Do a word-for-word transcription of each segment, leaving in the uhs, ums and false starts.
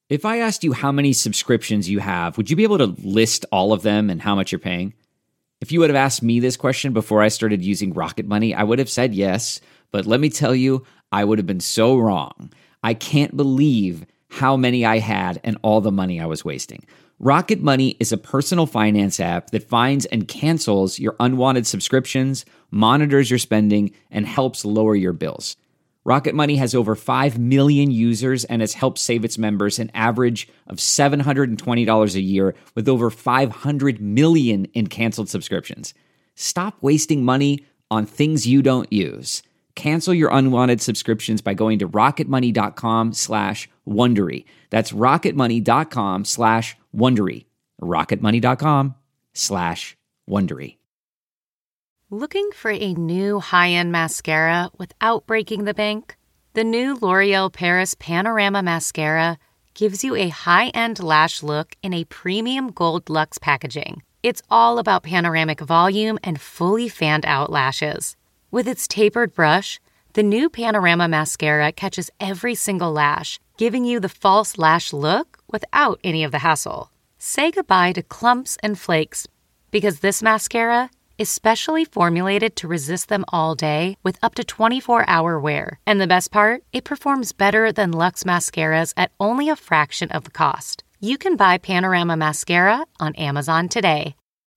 If I asked you how many subscriptions you have, would you be able to list all of them and how much you're paying? If you would have asked me this question before I started using Rocket Money, I would have said yes, but let me tell you, I would have been so wrong. I can't believe how many I had and all the money I was wasting. Rocket Money is a personal finance app that finds and cancels your unwanted subscriptions, monitors your spending, and helps lower your bills. Rocket Money has over five million users and has helped save its members an average of seven hundred twenty dollars a year with over five hundred million in canceled subscriptions. Stop wasting money on things you don't use. Cancel your unwanted subscriptions by going to rocketmoney.com slash Wondery. That's rocketmoney.com slash Wondery. rocketmoney.com slash Wondery. Looking for a new high-end mascara without breaking the bank? The new L'Oreal Paris Panorama Mascara gives you a high-end lash look in a premium gold luxe packaging. It's all about panoramic volume and fully fanned-out lashes. With its tapered brush, the new Panorama Mascara catches every single lash, giving you the false lash look without any of the hassle. Say goodbye to clumps and flakes, because this mascara is specially formulated to resist them all day with up to twenty-four hour wear. And the best part? It performs better than Luxe mascaras at only a fraction of the cost. You can buy Panorama Mascara on Amazon today.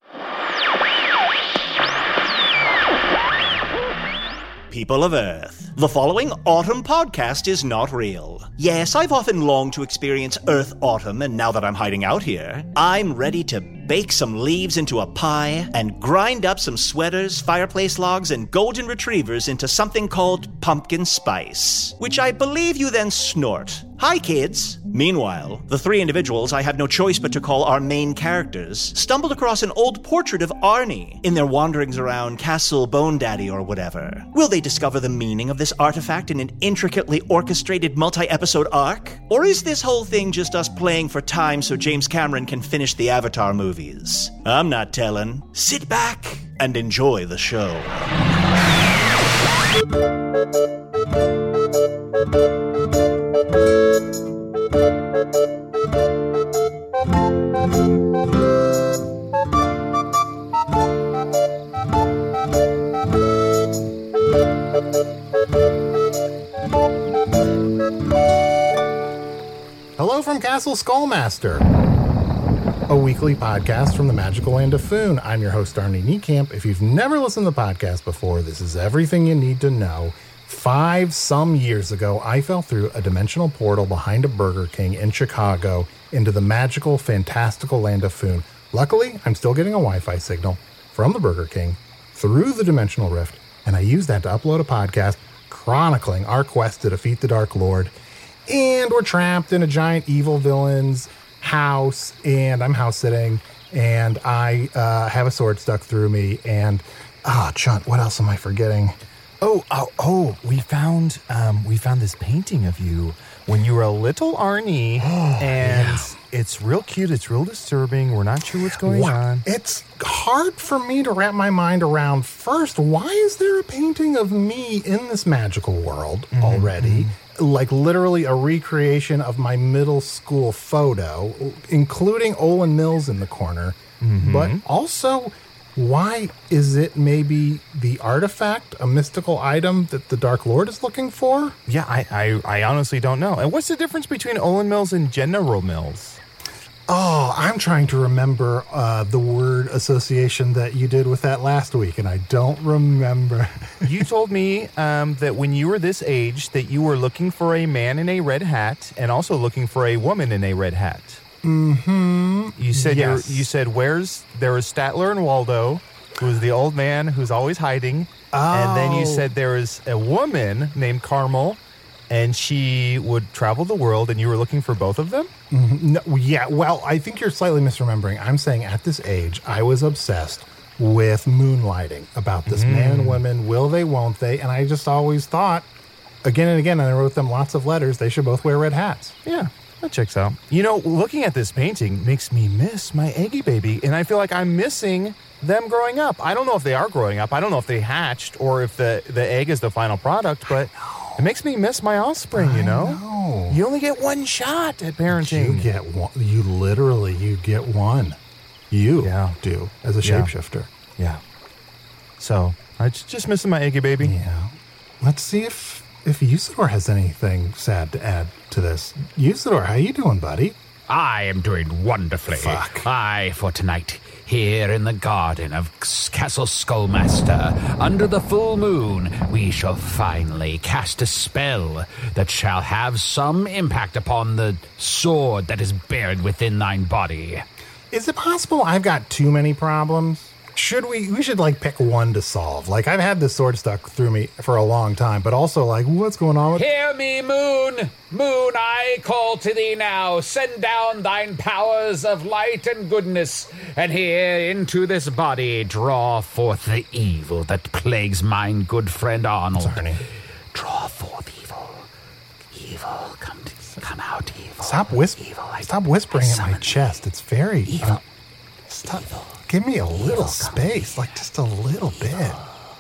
People of Earth, the following autumn podcast is not real. Yes, I've often longed to experience Earth autumn, and now that I'm hiding out here, I'm ready to bake some leaves into a pie and grind up some sweaters, fireplace logs, and golden retrievers into something called pumpkin spice, which I believe you then snort. Hi, kids! Meanwhile, the three individuals I have no choice but to call our main characters stumbled across an old portrait of Arnie in their wanderings around Castle Bone Daddy or whatever. Will they discover the meaning of this artifact in an intricately orchestrated multi-episode arc? Or is this whole thing just us playing for time so James Cameron can finish the Avatar movies? I'm not telling. Sit back and enjoy the show. Hello from Castle Skullmaster, a weekly podcast from the magical land of Foon. I'm your host, Arnie Niekamp. If you've never listened to the podcast before, this is everything you need to know. Five some years ago, I fell through a dimensional portal behind a Burger King in Chicago into the magical, fantastical land of Foon. Luckily, I'm still getting a Wi-Fi signal from the Burger King through the dimensional rift, and I used that to upload a podcast chronicling our quest to defeat the Dark Lord. And we're trapped in a giant evil villain's house, and I'm house sitting, and I uh, have a sword stuck through me, and ah, oh, Chunt, what else am I forgetting? Oh, oh, oh! We found, um, we found this painting of you when you were a little Arnie, oh, and yeah. It's real cute. It's real disturbing. We're not sure what's going what? on. It's hard for me to wrap my mind around. First, why is there a painting of me in this magical world mm-hmm. already? Like literally a recreation of my middle school photo, including Olin Mills in the corner. Mm-hmm. But also, why is it maybe the artifact, a mystical item that the Dark Lord is looking for? Yeah, I, I, I honestly don't know. And what's the difference between Olin Mills and General Mills? Oh, I'm trying to remember uh, the word association that you did with that last week, and I don't remember. You told me um, that when you were this age that you were looking for a man in a red hat and also looking for a woman in a red hat. Mm-hmm. You said yes. you're, you said where's there was Statler and Waldo, who's the old man who's always hiding, oh. and then you said there is a woman named Carmel, and she would travel the world, and you were looking for both of them? Mm-hmm. No, yeah, well, I think you're slightly misremembering. I'm saying at this age, I was obsessed with moonlighting about this Mm. man and women, will they, won't they? And I just always thought, again and again, and I wrote them lots of letters, they should both wear red hats. Yeah, that checks out. You know, looking at this painting makes me miss my Eggy baby, and I feel like I'm missing them growing up. I don't know if they are growing up. I don't know if they hatched or if the, the egg is the final product, but it makes me miss my offspring, you know? I know. No. You only get one shot at parenting. You get one. You literally, you get one. You Yeah. do, as a Yeah. shapeshifter. Yeah. So, I j- just missing my eggy baby. Yeah. Let's see if if Usador has anything sad to add to this. Usador, how you doing, buddy? I am doing wonderfully. Fuck. Aye, for tonight, here in the garden of S- Castle Skullmaster, under the full moon, we shall finally cast a spell that shall have some impact upon the sword that is buried within thine body. Is it possible I've got too many problems? Should we, we should like pick one to solve. Like I've had this sword stuck through me for a long time, but also like what's going on with Hear me, moon! Moon, I call to thee now. Send down thine powers of light and goodness, and here into this body draw forth the evil that plagues mine good friend Arnold. Arnie. Draw forth evil. Evil, come to, come out, evil. Stop whispering. Evil, I- Stop whispering I in my summon chest. It's very Evil. uh, stop. Give me a little space, like just a little bit.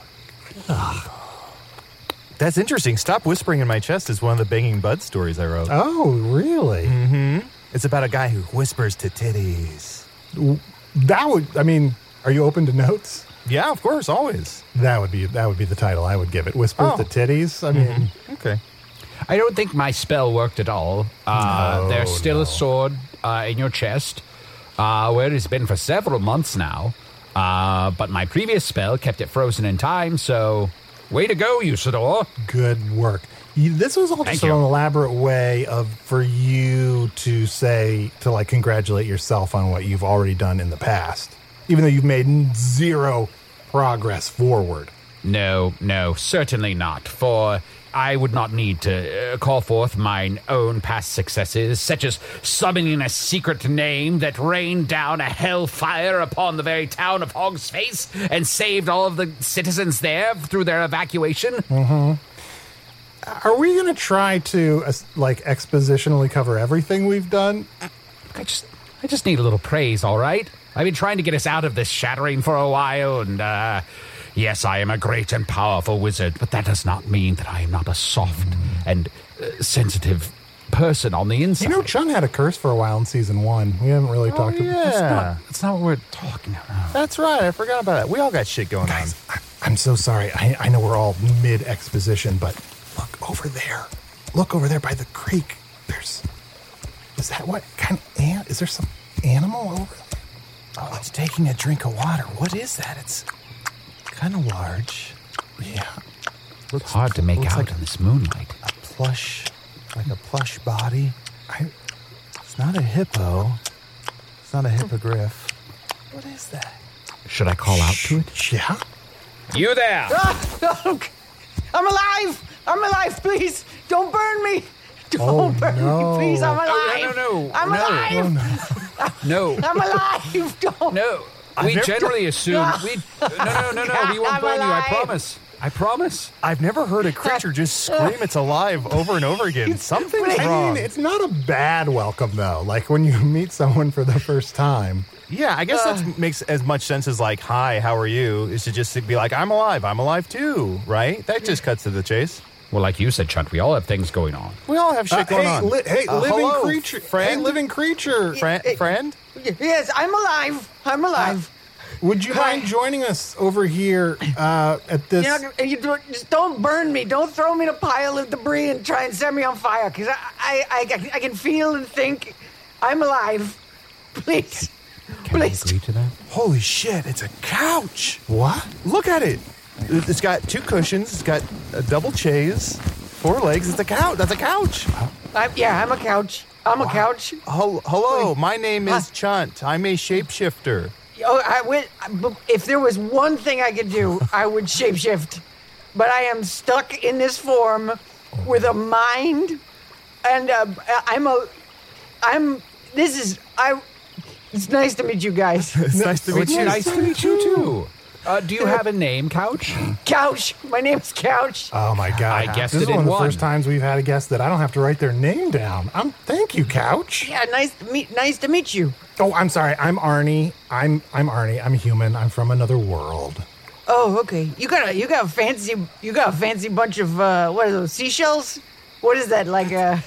That's interesting. Stop Whispering in My Chest is one of the Banging Bud stories I wrote. Oh, really? It's about a guy who whispers to titties. That would. I mean, are you open to notes? Yeah, of course, always. That would be that would be the title I would give it. Whispers Oh. to titties. I mean, Okay. I don't think my spell worked at all. Uh, No, there's still no. a sword uh, in your chest, uh, where it's been for several months now. Uh, but my previous spell kept it frozen in time, so way to go, Usador. good work. You, this was all Thank just you. an elaborate way of for you to say to like congratulate yourself on what you've already done in the past, even though you've made zero progress forward. No, no, certainly not. For I would not need to uh, call forth mine own past successes, such as summoning a secret name that rained down a hellfire upon the very town of Hog's Face and saved all of the citizens there through their evacuation. Are we going to try to uh, like expositionally cover everything we've done? I just, I just need a little praise, all right? I've been trying to get us out of this shattering for a while, and, uh, yes, I am a great and powerful wizard, but that does not mean that I am not a soft and uh, sensitive person on the inside. You know, Chun had a curse for a while in season one. We haven't really talked about yeah. That's not, that's not what we're talking about. That's right. I forgot about that. We all got shit going Guys, I, I'm so sorry. I, I know we're all mid exposition, but look over there. Look over there by the creek. There's. Is that what kind of ant? Is there some animal over there? on. Oh, it's taking a drink of water. What is that? It's kind of large. Yeah. Looks It's hard to make looks out like in this moonlight. a plush, like a plush body. I, It's not a hippo. It's not a hippogriff. What is that? Should I call out to it? yeah. You there! I'm alive! I'm alive, please! Don't burn me! Don't Oh, burn no. me, please! I'm no, alive! no, no, I'm no. alive! No, I'm alive! Don't! no. We never- generally assume we. No, no, no, no. We won't I'm burn you. I alive. promise. I promise. I've never heard a creature just scream it's alive over and over again. Something's I wrong. mean, it's not a bad welcome, though. Like when you meet someone for the first time. Yeah, I guess that makes as much sense as like, hi, how are you? Is to just be like, I'm alive, I'm alive too, right? That just cuts to the chase. Well, like you said, Chunt, we all have things going on. We all have shit Uh, going hey, on. li- hey, Uh, living hello, creature. friend? Hey, living creature. Friend? friend? Yes, I'm alive! I'm alive! Would you mind joining us over here uh, at this? You know, you don't, just don't burn me. Don't throw me in a pile of debris and try and set me on fire, because I, I, I, I can feel and think I'm alive. Please. Can I Please. agree to that? Holy shit, it's a couch. What? Look at it. It's got two cushions, it's got a double chaise, four legs. It's a couch. That's a couch. I, yeah, I'm a couch. I'm a couch. Hel- Hello, my name is Chunt. I'm a shapeshifter. Oh, I went. If there was one thing I could do, I would shapeshift. But I am stuck in this form with a mind, and uh, I'm a. I'm. This is. I. It's nice to meet you guys. It's nice to meet It's you. nice to meet you too. Uh, do you have a name, Couch? Couch. My name's Couch. Oh my God! I guessed this it is one in of the one. first times we've had a guest that I don't have to write their name down. I'm. Thank you, Couch. Yeah, nice to meet. Nice to meet you. Oh, I'm sorry. I'm Arnie. I'm. I'm Arnie. I'm human. I'm from another world. Oh, okay. You got a. You got a fancy. You got a fancy bunch of. Uh, what are those seashells? What is that like? Uh,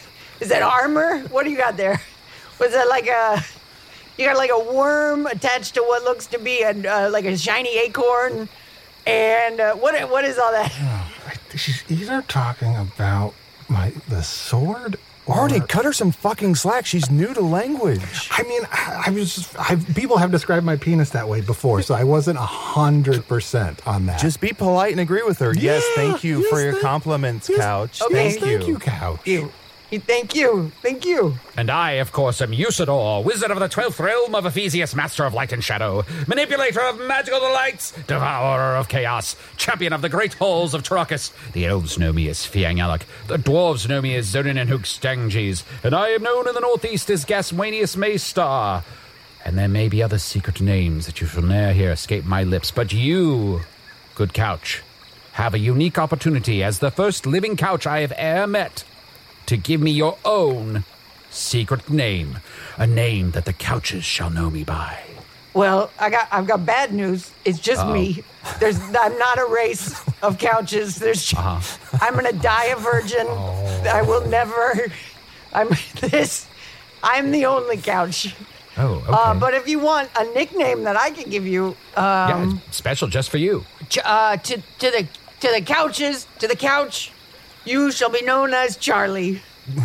Is that armor? What do you got there? Was that like a... You got like a worm attached to what looks to be a, uh, like a shiny acorn. And uh, what what is all that? Oh, she's either talking about my the sword or... Artie, cut her some fucking slack. She's new to language. I mean, I, I was just... I, people have described my penis that way before, so I wasn't one hundred percent on that. Just be polite and agree with her. Yeah, yes, thank you yes, for your thank- compliments, yes, Couch. okay. Thank, Thank you. you, Couch. You. Thank you. Thank you. And I, of course, am Usador, wizard of the twelfth realm of Ephesius, master of light and shadow, manipulator of magical delights, devourer of chaos, champion of the great halls of Tarakas. The elves know me as Fiangalak, the dwarves know me as Zonin and Hookstanges, and I am known in the northeast as Gaswanius Maystar. And there may be other secret names that you shall ne'er hear escape my lips, but you, good Couch, have a unique opportunity as the first living Couch I have e'er met to give me your own secret name, a name that the Couches shall know me by. Well, I got I've got bad news. It's just Uh-oh. me. There's I'm not a race of couches. There's Uh-huh. I'm gonna die a virgin. I will never. I'm this. I'm the only couch. Oh, okay. Uh, but if you want a nickname that I can give you, yeah, um, it's special just for you. ch- uh, to to the to the couches to the couch, you shall be known as Charlie.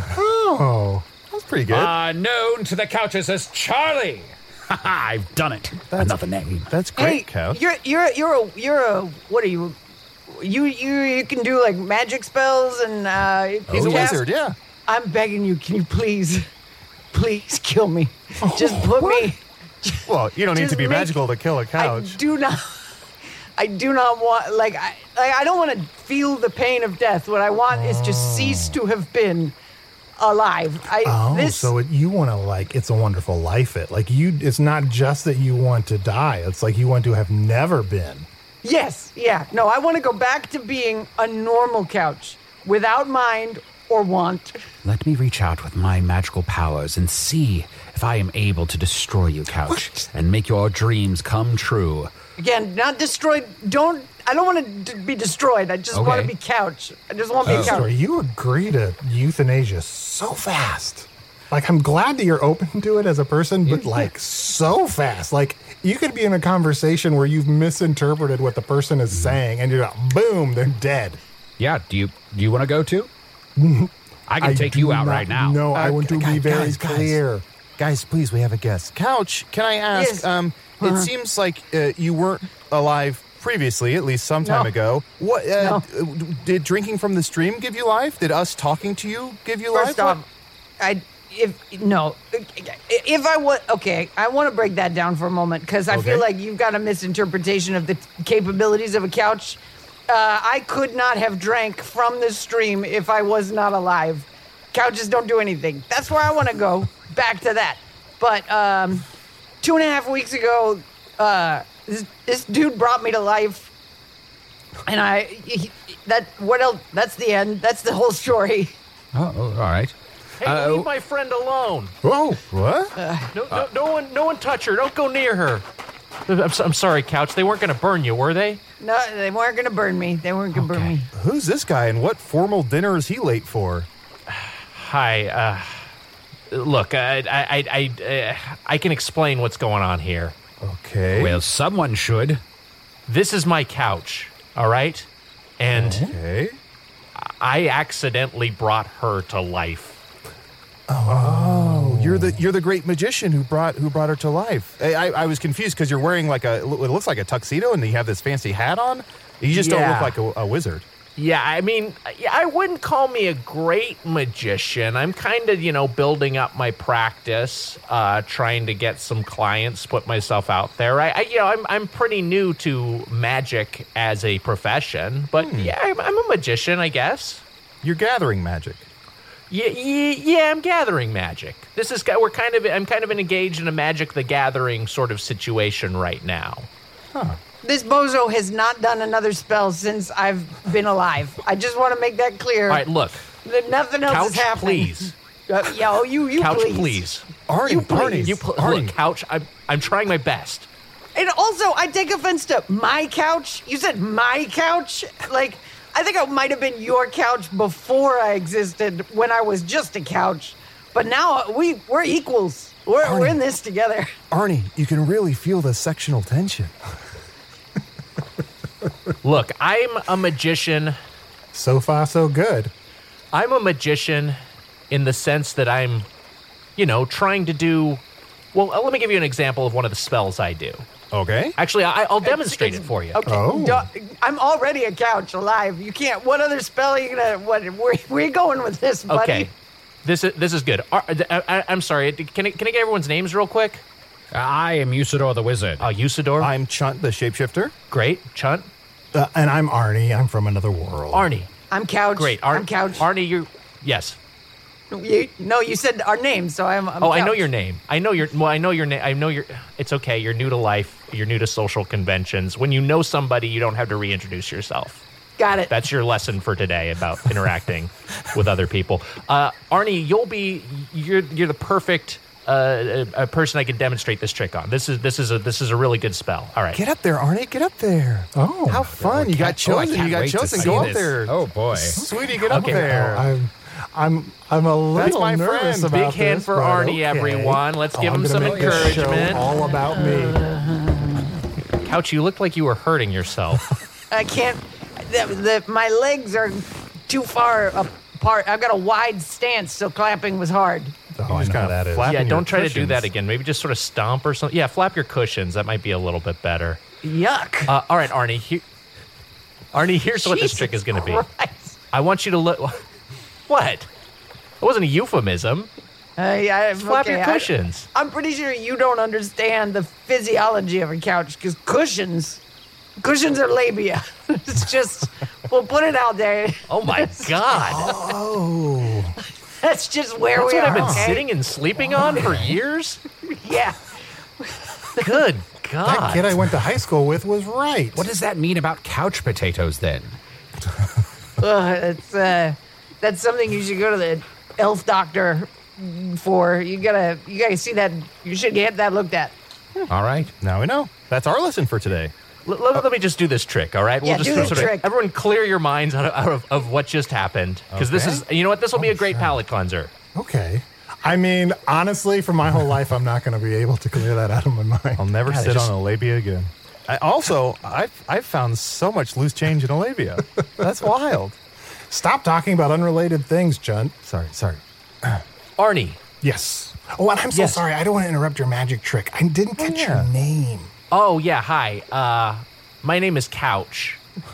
Oh, That's pretty good. Uh, known to the Couches as Charlie. Ha ha, I've done it. Another name. That's great, Hey, Couch. you're you're you're a you're a what are you? You you you can do like magic spells and uh, He's a cast- wizard, yeah. I'm begging you, can you please, please kill me? Just put me. Well, you don't need Just to be make- magical to kill a I couch. do not. I do not want like I like, I don't want to feel the pain of death. What I want is to cease to have been alive. I oh, this so it, you want to like It's a Wonderful Life it. Like you, it's not just that you want to die. It's like you want to have never been. yes, yeah. No, I want to go back to being a normal couch without mind or want. Let me reach out with my magical powers and see if I am able to destroy you, Couch, and make your dreams come true. Again, not destroyed. Don't. I don't want to d- be destroyed. I just want Okay. to be couch. I just want to be a couch. Story, you agree to euthanasia so fast. Like, I'm glad that you're open to it as a person, but like so fast. Like, you could be in a conversation where you've misinterpreted what the person is saying, and you're like, boom, they're dead. Yeah, do you do you want to go too? I can I take do you out not- right now. No, I Uh, want to guys, be very guys, guys. clear. Guys, please, we have a guest. Couch, can I ask? Yes. Um, it seems like uh, you weren't alive previously, at least some time No. ago. What uh, No. d- did drinking from the stream give you life? Did us talking to you give you First life? off, I if no, if I would okay, I want to break that down for a moment because I Okay. feel like you've got a misinterpretation of the capabilities of a couch. Uh, I could not have drank from this stream if I was not alive. Couches don't do anything. That's where I want to go. Back to that. But um, two and a half weeks ago, uh, this, this dude brought me to life, and I he, that what else? That's the end. That's the whole story. Oh, oh, all right. Hey, Uh, leave my friend alone. Whoa, What? No, no, no one, no one touch her. Don't go near her. I'm, so- I'm sorry, Couch. They weren't going to burn you, were they? No, they weren't gonna burn me. They weren't gonna burn me. Who's this guy, and what formal dinner is he late for? Hi. Uh, look, I, I, I, I, uh, I can explain what's going on here. Okay. Well, someone should. This is my couch. All right, and Okay. I accidentally brought her to life. Oh, you're the you're the great magician who brought who brought her to life. I, I, I was confused because you're wearing like a it looks like a tuxedo and you have this fancy hat on. You just don't Yeah. look like a, a wizard. Yeah, I mean, yeah, I wouldn't call me a great magician. I'm kind of, you know, building up my practice, uh, trying to get some clients, put myself out there. I, I you know, I'm I'm pretty new to magic as a profession, but yeah, I'm, I'm a magician, I guess. You're gathering magic. Yeah, yeah, yeah, I'm gathering magic. This is we're kind of I'm kind of engaged in a Magic the Gathering sort of situation right now. This bozo has not done another spell since I've been alive. I just want to make that clear. All right, look, That nothing else Couch, is happening. please. Uh, yeah, oh, you, you Couch, please. please. Arnie, You Arnie, please. You pl- Arnie. look, Couch. I'm I'm trying my best. And also, I take offense to my couch. You said my couch? Like, I think I might have been your couch before I existed, when I was just a couch. But now we we're equals. We're Arnie. we're in this together. Arnie, you can really feel the sectional tension. Look, I'm a magician. So far, so good. I'm a magician in the sense that I'm, you know, trying to do. Well, let me give you an example of one of the spells I do. Okay. Actually, I, I'll demonstrate It's- it for you. Okay, Oh. duh, I'm already a couch alive. You can't. What other spell are you gonna? What? Where, where you going with this, buddy? Okay, this is this is good. Ar- I, I, I'm sorry. Can I, can I get everyone's names real quick? I am Usador the Wizard. Uh, Usador. I'm Chunt, the shapeshifter. Great. Chunt. Uh, and I'm Arnie. I'm from another world. Arnie. I'm couch. Great. Ar- I'm couch. Arnie, you. Yes. You, no, you said our names, so I'm. I'm Oh, I know couch. your name. I know your. Well, I know your name. I know your. It's okay. You're new to life. You're new to social conventions. When you know somebody, you don't have to reintroduce yourself. Got it. That's your lesson for today about interacting with other people. Uh, Arnie, you'll be. You're. You're the perfect uh, a, a person I can demonstrate this trick on. This is. This is a. This is a really good spell. All right. Get up there, Arnie. Get up there. Oh. How fun. You got Oh, I chosen. can't you got wait to chosen. see Go up this. there. Oh, boy. Sweetie, get up Okay. there. I'm, I'm, I'm a little my nervous friend. about Big hand this, for but Arnie, okay. everyone. Let's give I'm him gonna some make this show encouragement. all about me. Couch, you looked like you were hurting yourself. I can't. The, the, my legs are too far apart. I've got a wide stance, so clapping was hard. Oh, You I just know how kinda that is. flap- Yeah, Flapping don't your try to do that cushions. again. Maybe just sort of stomp or something. Yeah, flap your cushions. That might be a little bit better. Yuck. Uh, all right, Arnie. He- Arnie, here's what this Jesus trick is going to be. Christ. I want you to look. What? It wasn't a euphemism. Uh, I, Flap okay, your I- cushions. I'm pretty sure you don't understand the physiology of a couch because cushions, cushions are labia. It's just, we'll put it out there. Oh my God. Oh. That's just where That's we what are. I've been okay? sitting and sleeping on for years? Yeah. Good That God. kid I went to high school with was right. What does that mean about couch potatoes, then? Ugh, it's, uh, that's something you should go to the elf doctor for. You gotta, you gotta see that. You should get that looked at. All right. Now we know. That's our lesson for today. Let, let- let me just do this trick, all right? Yeah, just do the sort of- trick. Everyone clear your minds out of, out of, of what just happened. Because this Okay. is, you know what? This will be a great palate cleanser. Okay. I mean, honestly, for my whole life, I'm not going to be able to clear that out of my mind. I'll never God, sit just- on a labia again. I also, I've, I've found so much loose change in a labia. That's wild. Stop talking about unrelated things, Chunt. Sorry, sorry. Arnie. Yes. Oh, and I'm so Yes. sorry. I don't want to interrupt your magic trick. I didn't catch yeah. your name. Oh, yeah, hi. Uh, my name is Couch.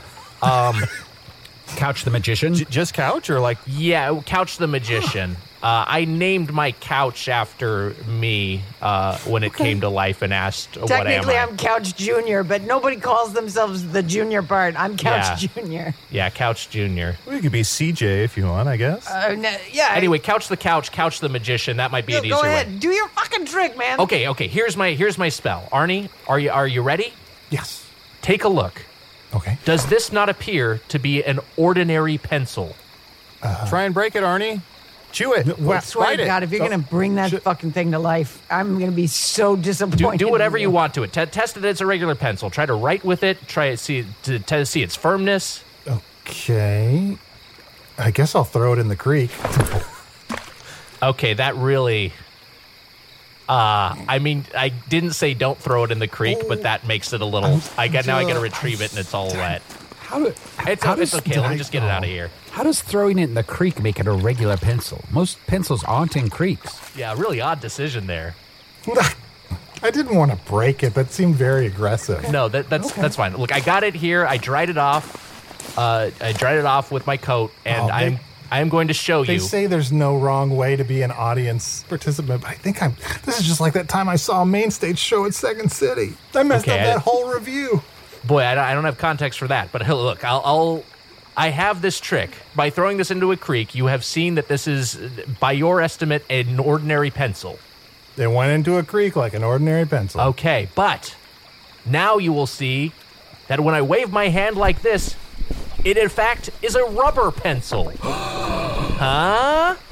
Couch the Magician? J- just couch or like, Yeah, Couch the Magician. Uh, I named my couch after me uh, when it came to life and asked, what am Technically, I? I'm Couch Junior, but nobody calls themselves the junior part. I'm Couch Yeah. Junior. Yeah, Couch Junior well, you could be C J if you want, I guess. Uh, n- yeah. Anyway, Couch the Couch, Couch the Magician. That might be go, an go easier ahead. way. Do your fucking trick, man. Okay, okay. Here's my here's my spell. Arnie, are you are you ready? Yes. Take a look. Okay. Does this not appear to be an ordinary pencil? Try and break it, Arnie. Chew it. Well, I swear Bite to it. God, if you're So- going to bring that should- fucking thing to life, I'm going to be so Do, disappointed. do whatever in you want to it. T- test it as a regular pencil. Try to write with it. Try to see to, to see its firmness. Okay. I guess I'll throw it in the creek. Okay, that really. Uh, I mean, I didn't say don't throw it in the creek, but that makes it a little. I got now. I got to retrieve it, and it's all wet. How do, It's, how it's does, okay. Let me just get it out of here. How does throwing it in the creek make it a regular pencil? Most pencils aren't in creeks. Yeah, really odd decision there. I didn't want to break it. That seemed very aggressive. No, that, that's that's fine. Look, I got it here. I dried it off. Uh, I dried it off with my coat, and Oh, they- I'm I'm going to show They you. say there's no wrong way to be an audience participant, but I think I'm. This is just like that time I saw a main stage show at Second City. I messed Okay, up I- that whole review. Boy, I don't, I don't have context for that, but hey, look, I'll, I'll I have this trick. By throwing this into a creek, you have seen that this is, by your estimate, an ordinary pencil. They went into a creek like an ordinary pencil. Okay, but now you will see that when I wave my hand like this, it in fact is a rubber pencil. Huh?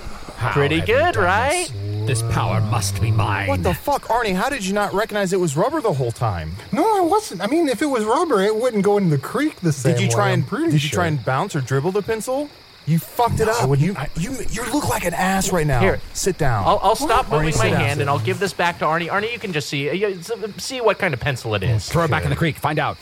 Pretty have you good, done right? This? This power must be mine. What the fuck, Arnie? How did you not recognize it was rubber the whole time? No, I wasn't. I mean, if it was rubber, it wouldn't go into the creek the same Did you way, try I'm and pretty did you sure. try and bounce or dribble the pencil? You fucked it No, up. I wouldn't- you, I- you you look like an ass right now. Here. Sit down. I'll, I'll stop Arnie, moving sit my down. hand and I'll give this back to Arnie. Arnie, you can just see uh, you- see what kind of pencil it is. Throw it back in the creek. Find out.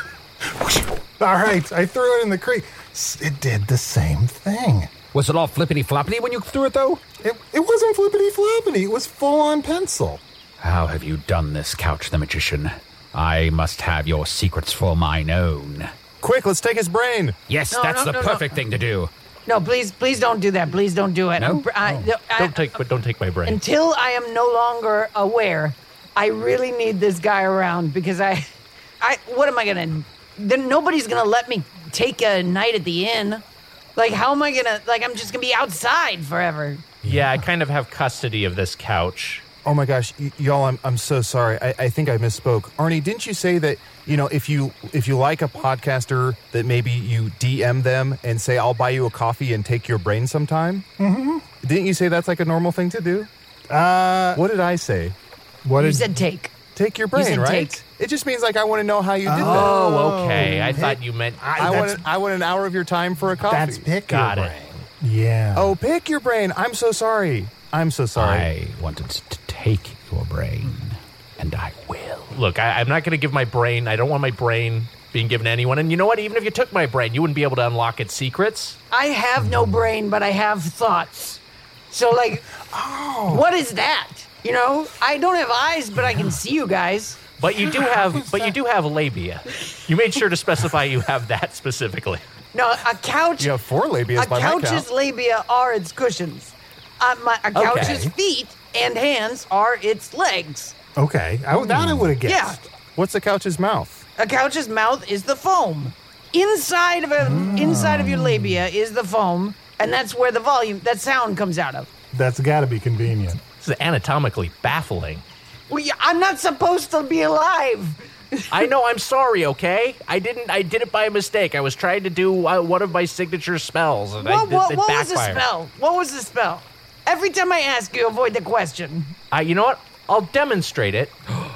All right, I threw it in the creek. S- It did the same thing. Was it all flippity floppity when you threw it, though? It, it wasn't flippity floppity. It was full on pencil. How have you done this, Couch the Magician? I must have your secrets for mine own. Quick, let's take his brain. Yes, No, that's no, the no, no. perfect thing to do. No, please, please don't do that. Please don't do it. No? I- I- Don't take, but don't take my brain. until I am no longer aware. I really need this guy around because I, I. What am I gonna? Then nobody's gonna let me take a night at the inn. Like, how am I gonna? Like, I'm just gonna be outside forever. Yeah, I kind of have custody of this couch. Oh my gosh, y- y'all! I'm I'm so sorry. I, I think I misspoke. Arnie, didn't you say that you know if you if you like a podcaster that maybe you D M them and say I'll buy you a coffee and take your brain sometime? Mm-hmm. Didn't you say that's like a normal thing to do? Uh, What did I say? what You did said take. Take your brain, said right? take. It just means like I want to know how you did Oh, okay. I thought you meant. that. I that's- want I want an hour of your time for a coffee. That's pick Got your it. brain. Yeah. Oh, pick your brain. I'm so sorry. I'm so sorry. I wanted to take your brain, and I will. Look, I, I'm not going to give my brain. I don't want my brain being given to anyone. And you know what? Even if you took my brain, you wouldn't be able to unlock its secrets. I have no brain, but I have thoughts. So, like, what is that? You know, I don't have eyes, but I can see you guys. But you do have. But you do have labia. You made sure to specify you have that specifically. No, a couch. You have four labias a by my couch's count. labia are its cushions. Uh, my, a couch's Okay. feet and hands are its legs. Okay. I, that I would have Yeah. guessed. What's the couch's mouth? A couch's mouth is the foam. Inside of a, inside of your labia is the foam, and that's where the volume, that sound comes out of. That's got to be convenient. This is anatomically baffling. Well, yeah, I'm not supposed to be alive. I know. I'm sorry. Okay, I didn't. I did it by mistake. I was trying to do uh, one of my signature spells, and I, What, what, it what was the backfired. spell? What was the spell? Every time I ask you, avoid the question. Uh, you know what? I'll demonstrate it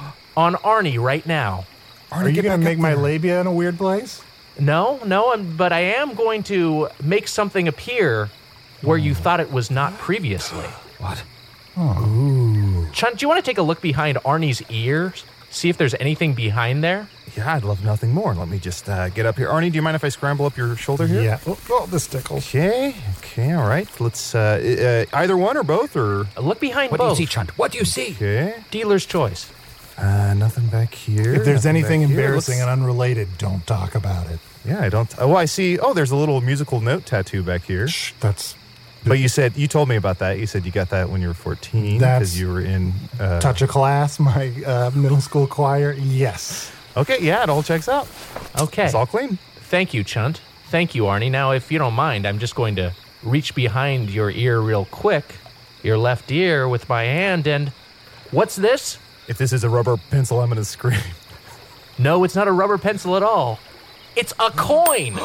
on Arnie right now. Are you going to make my labia in a weird place? No, no, I'm, but I am going to make something appear where you thought it was not previously. What? Chunt, do you want to take a look behind Arnie's ears? See if there's anything behind there? Yeah, I'd love nothing more. Let me just uh, get up here. Arnie, do you mind if I scramble up your shoulder here? Yeah. Oh, oh, this tickles. Okay. Okay. All right. Let's uh, uh, either one or both or Uh, Look behind What do both. you see, Chunt? What do you see? okay. Dealer's choice. Uh, nothing back here. If there's nothing anything back here. embarrassing Let's- and unrelated, don't talk about it. yeah, I don't. Oh, I see. Oh, there's a little musical note tattoo back here. Shh, that's But you said you told me about that. You said you got that when you were fourteen That's- because you were in. Uh, touch of class, my uh, middle school choir. Yes. Okay. Yeah, it all checks out. Okay. It's all clean. Thank you, Chunt. Thank you, Arnie. Now, if you don't mind, I'm just going to reach behind your ear real quick, your left ear, with my hand, and what's this? If this is a rubber pencil, I'm gonna scream. No, it's not a rubber pencil at all. It's a coin.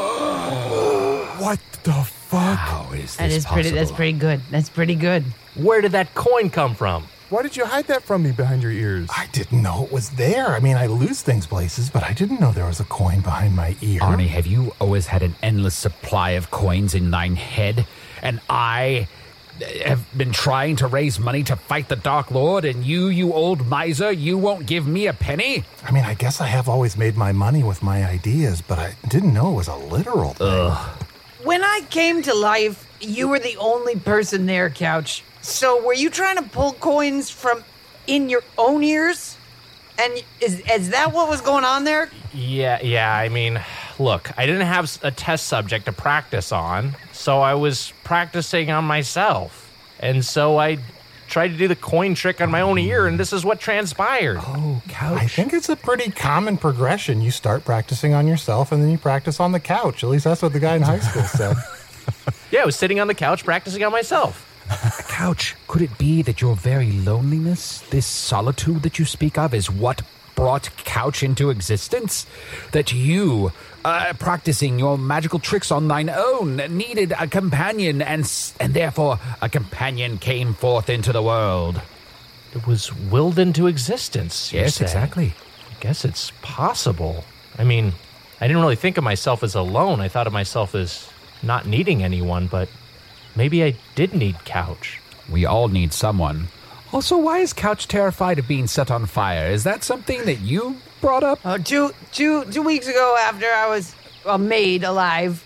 What the fuck? How is this That is pretty. That's possible? pretty good. That's pretty good. Where did that coin come from? Why did you hide that from me behind your ears? I didn't know it was there. I mean, I lose things places, but I didn't know there was a coin behind my ear. Arnie, have you always had an endless supply of coins in thine head? And I have been trying to raise money to fight the Dark Lord, and you, you old miser, you won't give me a penny? I mean, I guess I have always made my money with my ideas, but I didn't know it was a literal thing. When I came to life, you were the only person there, Couch. So were you trying to pull coins from in your own ears? And is is that what was going on there? Yeah, yeah, I mean, look, I didn't have s- a test subject to practice on, so I was practicing on myself. And so I tried to do the coin trick on my own ear, and this is what transpired. Oh, Couch. I think it's a pretty common progression. You start practicing on yourself, and then you practice on the couch. At least that's what the guy in high school said. Yeah, I was sitting on the couch practicing on myself. Couch, could it be that your very loneliness, this solitude that you speak of, is what brought Couch into existence? That you, uh, practicing your magical tricks on thine own, needed a companion, and s- and therefore a companion came forth into the world. It was willed into existence. you Yes, say. exactly. I guess it's possible. I mean, I didn't really think of myself as alone. I thought of myself as not needing anyone, but maybe I did need Couch. We all need someone. Also, why is Couch terrified of being set on fire? Is that something that you brought up? Uh, two, two, two weeks ago, after I was uh, made alive,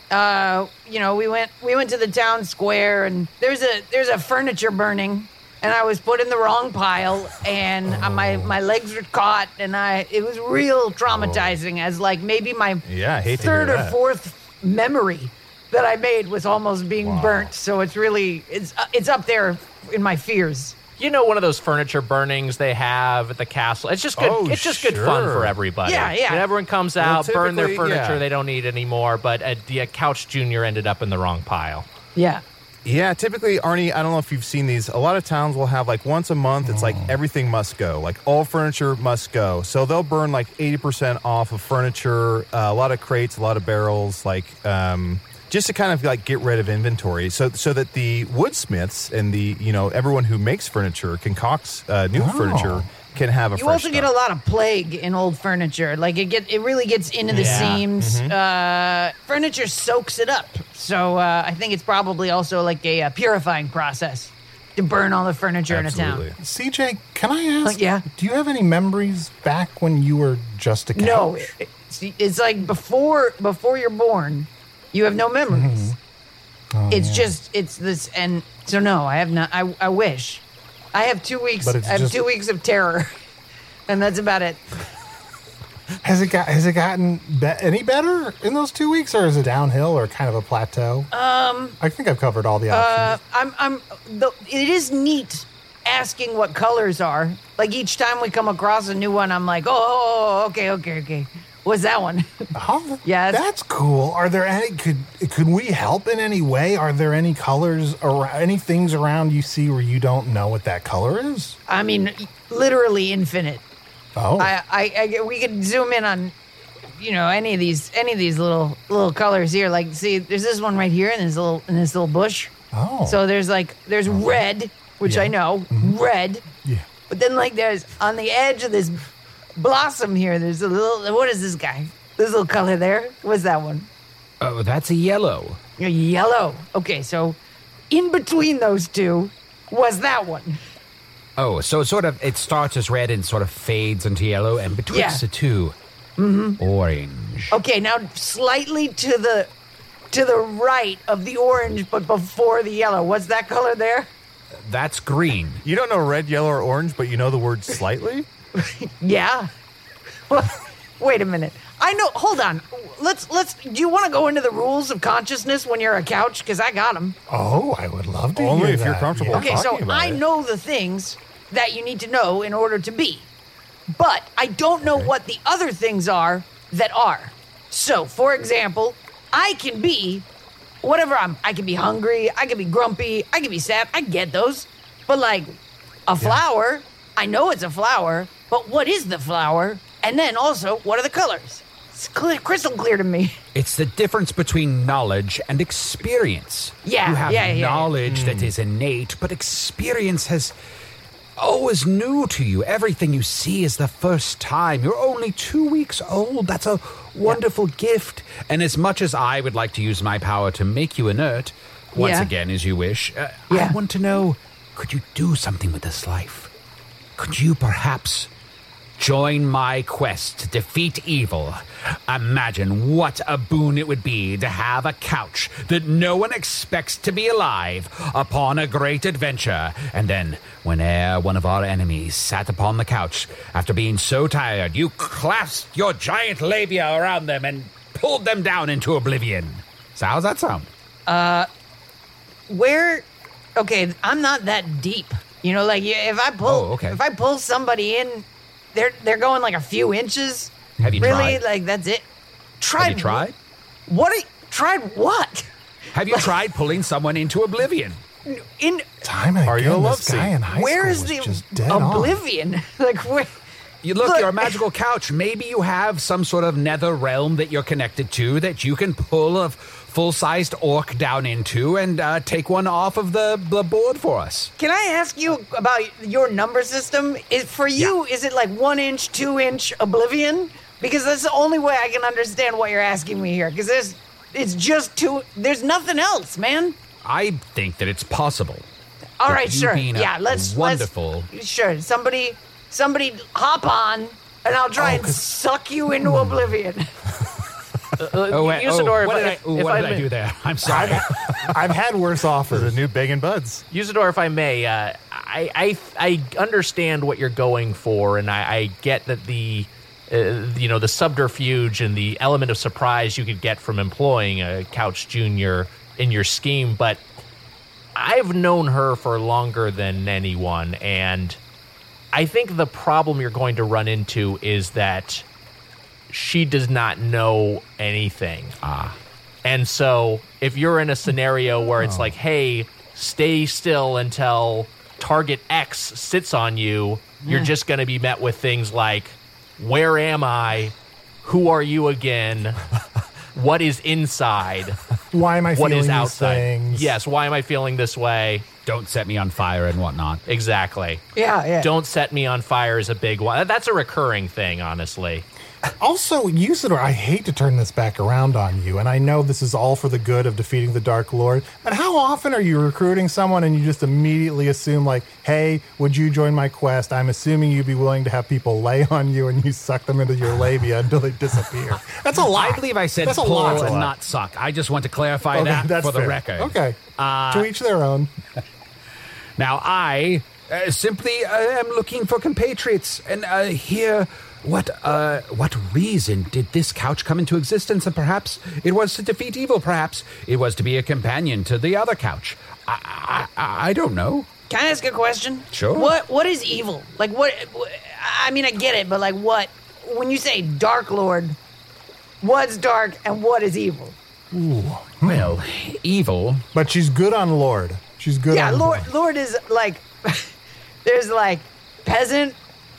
uh, you know, we went we went to the town square, and there's a there's a furniture burning, and I was put in the wrong pile, and uh, my my legs were caught, and I it was real traumatizing. As like maybe my Yeah, I hate to third hear or that. fourth memory that I made was almost being burnt. So it's really it's uh, it's up there in my fears. You know, one of those furniture burnings they have at the castle. It's just good. Oh, it's just good fun sure. for everybody. Yeah, yeah. And everyone comes Well, out, burn their typically, furniture yeah. they don't need anymore. But uh, yeah, Couch Junior ended up in the wrong pile. Yeah. Yeah, typically, Arnie, I don't know if you've seen these. A lot of towns will have like once a month, it's like everything must go. Like all furniture must go. So they'll burn like eighty percent off of furniture, uh, a lot of crates, a lot of barrels, like um, just to kind of like get rid of inventory. So so that the woodsmiths and the, you know, everyone who makes furniture, concocts uh, new furniture, can have a You fresh also get a start. lot of plague in old furniture. Like it get it really gets into the Yeah. seams. Uh, furniture soaks it up. So uh, I think it's probably also like a, uh purifying process to burn all the furniture Absolutely. in a town. C J, can I ask? Uh, yeah. Do you have any memories back when you were just a couch? No, it- it's, it's like before before you're born, you have no memories. Oh, it's yeah. just it's this, and so no, I have not. I I wish. I have two weeks. But it's I have just- two weeks of terror, and that's about it. Has it got? Has it gotten be- any better in those two weeks, or is it downhill, or kind of a plateau? Um, I think I've covered all the Uh, options. I'm, I'm. The, it is neat asking what colors are. Like each time we come across a new one, I'm like, oh, oh, oh, okay, okay, okay. What's that one? Oh, yeah, it's- that's cool. Are there any? Could could we help in any way? Are there any colors or any things around you see where you don't know what that color is? I mean, literally infinite. Oh, I, I, I, we could zoom in on, you know, any of these, any of these little, little colors here. Like, see, there's this one right here in this little, in this little bush. oh. So there's like, there's red, which I know, red. yeah. But then like, there's on the edge of this blossom here. There's a little. What is this guy? This little color there. What's that one? Oh, that's a yellow. A yellow. Okay, so in between those two was that one. Oh, so it sort of, it starts as red and sort of fades into yellow, and betwixt Yeah. the two, orange. Okay, now slightly to the to the right of the orange, but before the yellow. What's that color there? That's green. You don't know red, yellow, or orange, but you know the word slightly? Yeah. Well, wait a minute. I know. Hold on. Let's let's. Do you want to go into the rules of consciousness when you're a couch? Because I got them. Oh, I would love to. Only hear if you're that. comfortable. Yeah. Okay, so talking about I it. know the things that you need to know in order to be, but I don't know what the other things are that are. So, for example, I can be whatever I'm. I can be hungry. I can be grumpy. I can be sad. I get those, but like a flower, I know it's a flower, but what is the flower? And then also, what are the colors? It's clear, crystal clear to me. It's the difference between knowledge and experience. Yeah, You have yeah, yeah, yeah. knowledge that is innate, but experience has always new to you. Everything you see is the first time. You're only two weeks old. That's a wonderful gift. And as much as I would like to use my power to make you inert, once Yeah. again, as you wish, uh, Yeah. I want to know, could you do something with this life? Could you perhaps join my quest to defeat evil? Imagine what a boon it would be to have a couch that no one expects to be alive upon a great adventure. And then, whene'er one of our enemies sat upon the couch, after being so tired, you clasped your giant labia around them and pulled them down into oblivion. So how's that sound? Where? Okay, I'm not that deep. You know, like you- if I pull, Oh, okay. if I pull somebody in, they're they're going like a few inches. Have you really? tried? Like that's it. Tried? Have you tried? What? Are you, tried what? Have you tried pulling someone into oblivion? In Time and Are you again, a love this guy scene? in high where school is was the just dead on. oblivion? Like where? You look, Look- you're a magical couch. Maybe you have some sort of nether realm that you're connected to that you can pull a full-sized orc down into and uh, take one off of the, the board for us. Can I ask you about your number system? Is for you, is it like one inch, two inch oblivion? Because that's the only way I can understand what you're asking me here. Because there's, it's just two. There's nothing else, man. I think that it's possible. All That right, you sure. being a Yeah, let's wonderful. Let's, sure, somebody, somebody, hop on, and I'll try Oh, and 'cause- suck you into oblivion. Oh, wait, Usador, oh, what if did, I- I, oh, if what I did I may- do there? I'm sorry. I've had worse offers. The new Big and Buds. Usador, if I may, uh, I, I I understand what you're going for, and I, I get that the uh, you know the subterfuge and the element of surprise you could get from employing a Couch Junior in your scheme, but I've known her for longer than anyone, and I think the problem you're going to run into is that she does not know anything. Ah. And so if you're in a scenario where it's like, hey, stay still until target X sits on you, you're just going to be met with things like, where am I? Who are you again? What is inside? Why am I What feeling is these outside? things? Yes, why am I feeling this way? Don't set me on fire and whatnot. Exactly. Yeah, yeah. Don't set me on fire is a big one. That's a recurring thing, honestly. Also, Usador, I hate to turn this back around on you, and I know this is all for the good of defeating the Dark Lord, but how often are you recruiting someone and you just immediately assume, like, hey, would you join my quest? I'm assuming you'd be willing to have people lay on you and you suck them into your labia until they disappear. That's a lot. I believe I said That's a pull lot. and not suck. I just want to clarify Okay, that that's for the fair. record. Okay. Uh, to each their own. Now, I uh, simply uh, am looking for compatriots and uh, hear what uh, what reason did this couch come into existence? And perhaps it was to defeat evil. Perhaps it was to be a companion to the other couch. I, I, I don't know. Can I ask a question? Sure. What What is evil? Like, what? I mean, I get it, but like, what? When you say Dark Lord, what's dark and what is evil? Well, evil. But she's good on Lord. She's good Yeah, on Lord. Lord is like, there's like peasant,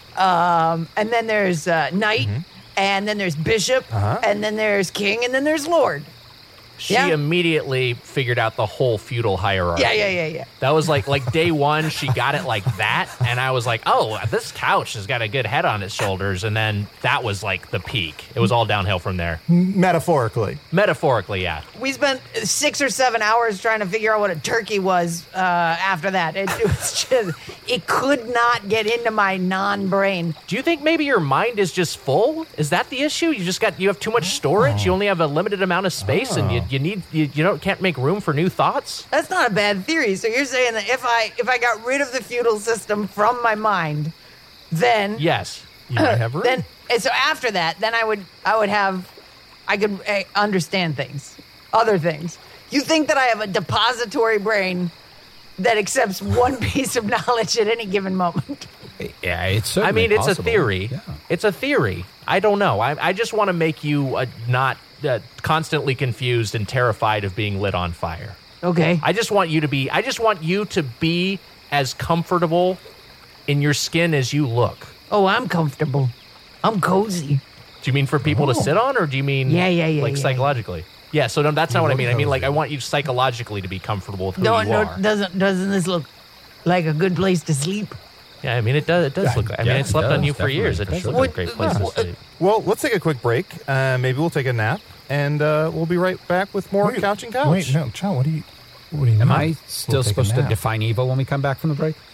um, and then there's uh, knight, and then there's bishop, and then there's king, and then there's lord. She Yeah. immediately figured out the whole feudal hierarchy. Yeah, yeah, yeah, yeah. That was like like day one, she got it like that, and I was like, oh, this couch has got a good head on its shoulders, and then that was like the peak. It was all downhill from there. Metaphorically. Metaphorically, yeah. We spent six or seven hours trying to figure out what a turkey was uh, after that. It, it was just, it could not get into my non-brain. Do you think maybe your mind is just full? Is that the issue? You just got you have too much storage. You only have a limited amount of space, and you you need you, you don't can't make room for new thoughts. That's not a bad theory. So you're saying that if I if I got rid of the feudal system from my mind, then Yes. You might have room. then and so after that, then I would I would have I could uh, understand things, other things. You think that I have a depository brain that accepts one piece of knowledge at any given moment? Yeah, it's I certainly mean, it's a possible. theory. Yeah. It's a theory. I don't know. I, I just want to make you uh, not uh, constantly confused and terrified of being lit on fire. Okay. I just want you to be. I just want you to be as comfortable in your skin as you look. Oh, I'm comfortable. I'm cozy. Do you mean for people to sit on, or do you mean Yeah, yeah, yeah, like yeah, psychologically? Yeah. So no, that's not what I look mean. I mean like cozy. I want you psychologically to be comfortable with who No, you no, are. doesn't doesn't this look like a good place to sleep? Yeah, I mean it does. It does look. I mean, Yeah, I it slept on does, you for years. It definitely, does for look sure. like a great place to sleep. Well, let's take a quick break. Uh, maybe we'll take a nap, and uh, we'll be right back with more Wait, Couch and Couch. Wait, no, John, what do you, what do you Am mean? I We'll still take a supposed to nap. define evil when we come back from the break?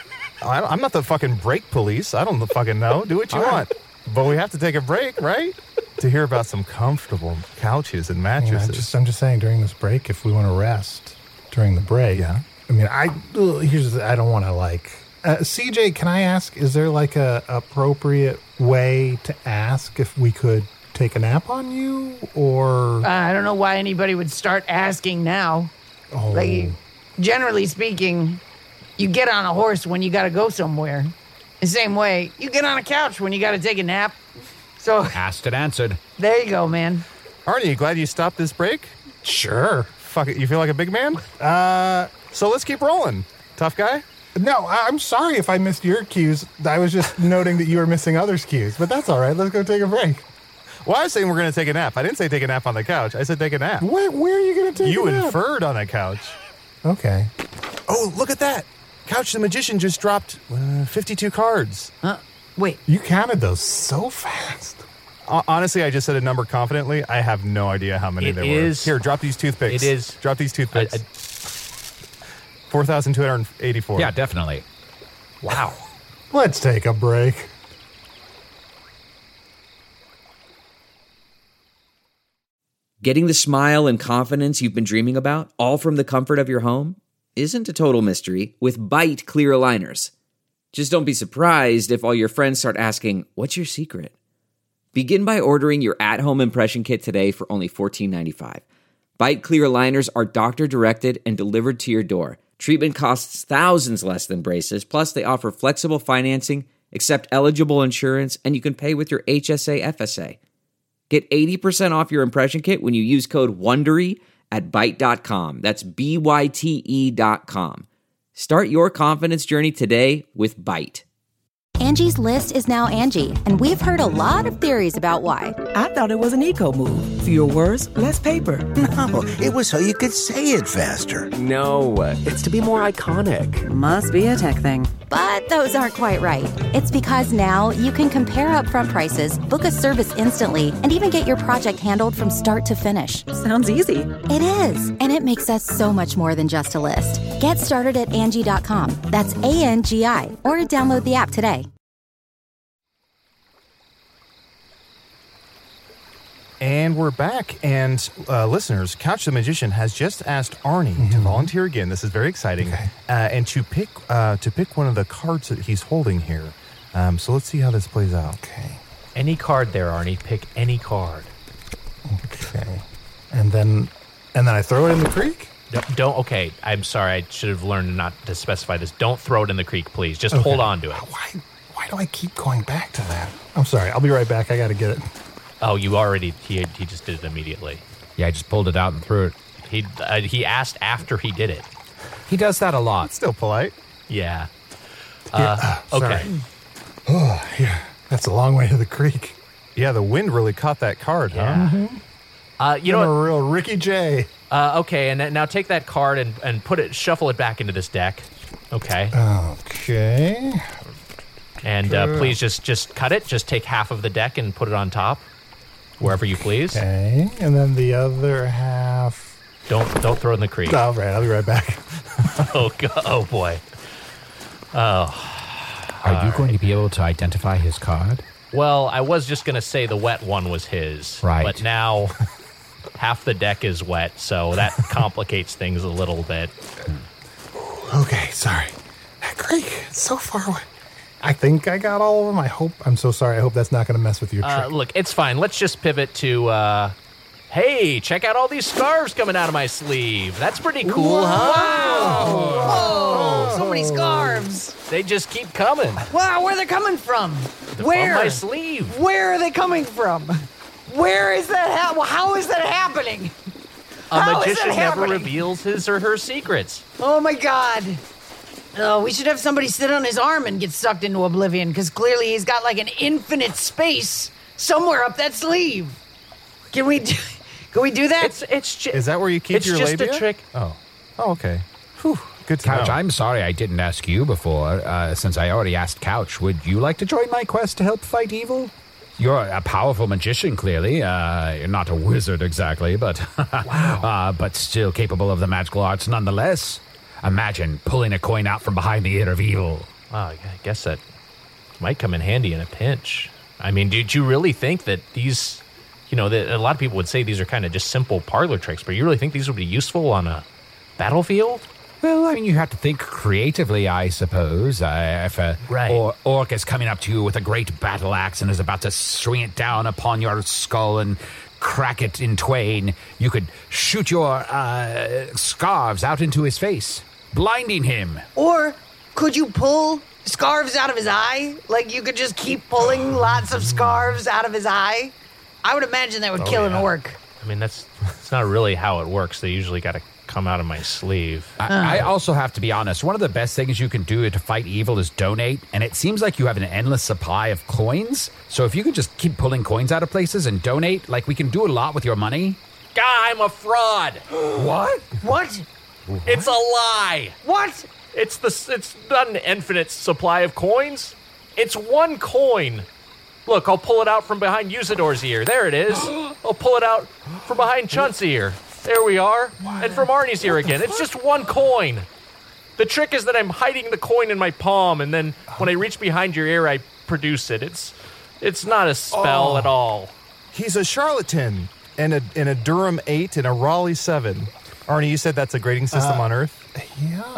I, I'm not the fucking break police. I don't fucking know. Do what you want. But we have to take a break, right? To hear about some comfortable couches and I mean, mattresses. I just, I'm just saying during this break, if we want to rest during the break. Yeah. I mean, I ugh, here's the- I don't want to like. Uh, C J, can I ask? Is there like a appropriate way to ask if we could take a nap on you, or Uh, I don't know why anybody would start asking now. oh, Like, generally speaking, you get on a horse when you got to go somewhere. The same way, you get on a couch when you got to take a nap. So Asked and answered. there you go, man. Aren't you glad you stopped this break? sure. Fuck it. You feel like a big man? Uh, So let's keep rolling. Tough guy? No, I- I'm sorry if I missed your cues. I was just noting that you were missing others' cues, but that's all right. Let's go take a break. Well, I was saying we're going to take a nap. I didn't say take a nap on the couch. I said take a nap. Where, where are you going to take You a nap? inferred on a couch. Okay. Oh, look at that. Couch the Magician just dropped uh, fifty-two cards. Huh? Wait. You counted those so fast. Uh, honestly, I just said a number confidently. I have no idea how many It there is- were. Here, drop these toothpicks. It is- Drop these toothpicks. I- I- four thousand two hundred eighty-four. Yeah, definitely. Wow. Let's take a break. Getting the smile and confidence you've been dreaming about, all from the comfort of your home, isn't a total mystery with Byte clear aligners. Just don't be surprised if all your friends start asking, "What's your secret?" Begin by ordering your at-home impression kit today for only fourteen ninety-five. Byte clear aligners are doctor-directed and delivered to your door. Treatment costs thousands less than braces, plus they offer flexible financing, accept eligible insurance, and you can pay with your H S A F S A. Get eighty percent off your impression kit when you use code WONDERY at byte dot com. That's B Y T E dot com. Start your confidence journey today with Byte. Angie's List is now Angie, and we've heard a lot of theories about why. I thought it was an eco move. Fewer words, less paper. No, it was so you could say it faster. No, it's to be more iconic. Must be a tech thing. But those aren't quite right. It's because now you can compare upfront prices, book a service instantly, and even get your project handled from start to finish. Sounds easy. It is, and it makes us so much more than just a list. Get started at Angie dot com. That's A N G I, or download the app today. And we're back, and uh, listeners, Couch the Magician has just asked Arnie mm-hmm. to volunteer again. This is very exciting, okay. uh, and to pick uh, to pick one of the cards that he's holding here. Um, so let's see how this plays out. Okay. Any card there, Arnie. Pick any card. Okay. And then, and then I throw it in the creek. Don't, don't. Okay, I'm sorry. I should have learned not to specify this. Don't throw it in the creek, please. Just okay. hold on to it. Why? Why do I keep going back to that? I'm sorry. I'll be right back. I got to get it. Oh, you already, he he just did it immediately. Yeah, I just pulled it out and threw it. He uh, he asked after he did it. He does that a lot. It's still polite. Yeah. Uh, Uh, uh, okay. Oh, yeah. That's a long way to the creek. Yeah, the wind really caught that card, Yeah. huh? Mm-hmm. Uh, you know I'm what? a real Ricky J. Uh, okay, and now take that card and, and put it, shuffle it back into this deck. Okay. Okay. And uh, please just, just cut it. Just take half of the deck and put it on top, wherever you please. Okay, and then the other half. Don't don't throw it in the creek. All right, I'll be right back. oh God, oh boy. Oh. Are you going to be able to identify his card? Well, I was just going to say the wet one was his. Right. But now half the deck is wet, so that complicates things a little bit. Okay, sorry. That creek, it's so far away. I think I got all of them. I hope. I'm so sorry. I hope that's not going to mess with your trick. Uh, look, it's fine. Let's just pivot to, uh, hey, check out all these scarves coming out of my sleeve. That's pretty cool, Whoa. huh? Whoa, so many scarves. They just keep coming. Wow, where are they coming from? They're Where? From my sleeve. Where are they coming from? Where is that? Ha- how is that happening? A How is magician that never happening? reveals his or her secrets. Oh my God. Oh, we should have somebody sit on his arm and get sucked into oblivion, because clearly he's got like an infinite space somewhere up that sleeve. Can we do, can we do that? It's it's just, Is that where you keep it's your just labia? a trick. Oh. Oh, okay. Whew. Good to Couch, know. I'm sorry I didn't ask you before, uh, since I already asked Couch. Would you like to join my quest to help fight evil? You're a powerful magician, clearly. Uh, you're not a wizard exactly, but wow. uh, but still capable of the magical arts nonetheless. Imagine pulling a coin out from behind the ear of evil. Wow, I guess that might come in handy in a pinch. I mean, did you really think that these, you know, that a lot of people would say these are kind of just simple parlor tricks, but you really think these would be useful on a battlefield? Well, I mean, you have to think creatively, I suppose. Uh, if a Right. or- orc is coming up to you with a great battle axe and is about to swing it down upon your skull and crack it in twain, you could shoot your uh, scarves out into his face, blinding him. Or could you pull scarves out of his eye? Like you could just keep pulling lots of scarves out of his eye? I would imagine that would Oh, kill yeah. an orc. I mean, that's that's not really how it works. They usually got to come out of my sleeve. I, I also have to be honest. One of the best things you can do to fight evil is donate, and it seems like you have an endless supply of coins. So if you could just keep pulling coins out of places and donate, like we can do a lot with your money. God, I'm a fraud. What? What? It's a lie. What? It's the it's not an infinite supply of coins. It's one coin. Look, I'll pull it out from behind Usador's ear. There it is. I'll pull it out from behind Chunt's ear. There we are. And from Arnie's ear again. It's just one coin. The trick is that I'm hiding the coin in my palm, and then when I reach behind your ear, I produce it. It's it's not a spell Oh. at all. He's a charlatan and a and a Durham eight and a Raleigh seven. Arnie, you said that's a grading system Uh, on Earth? Yeah.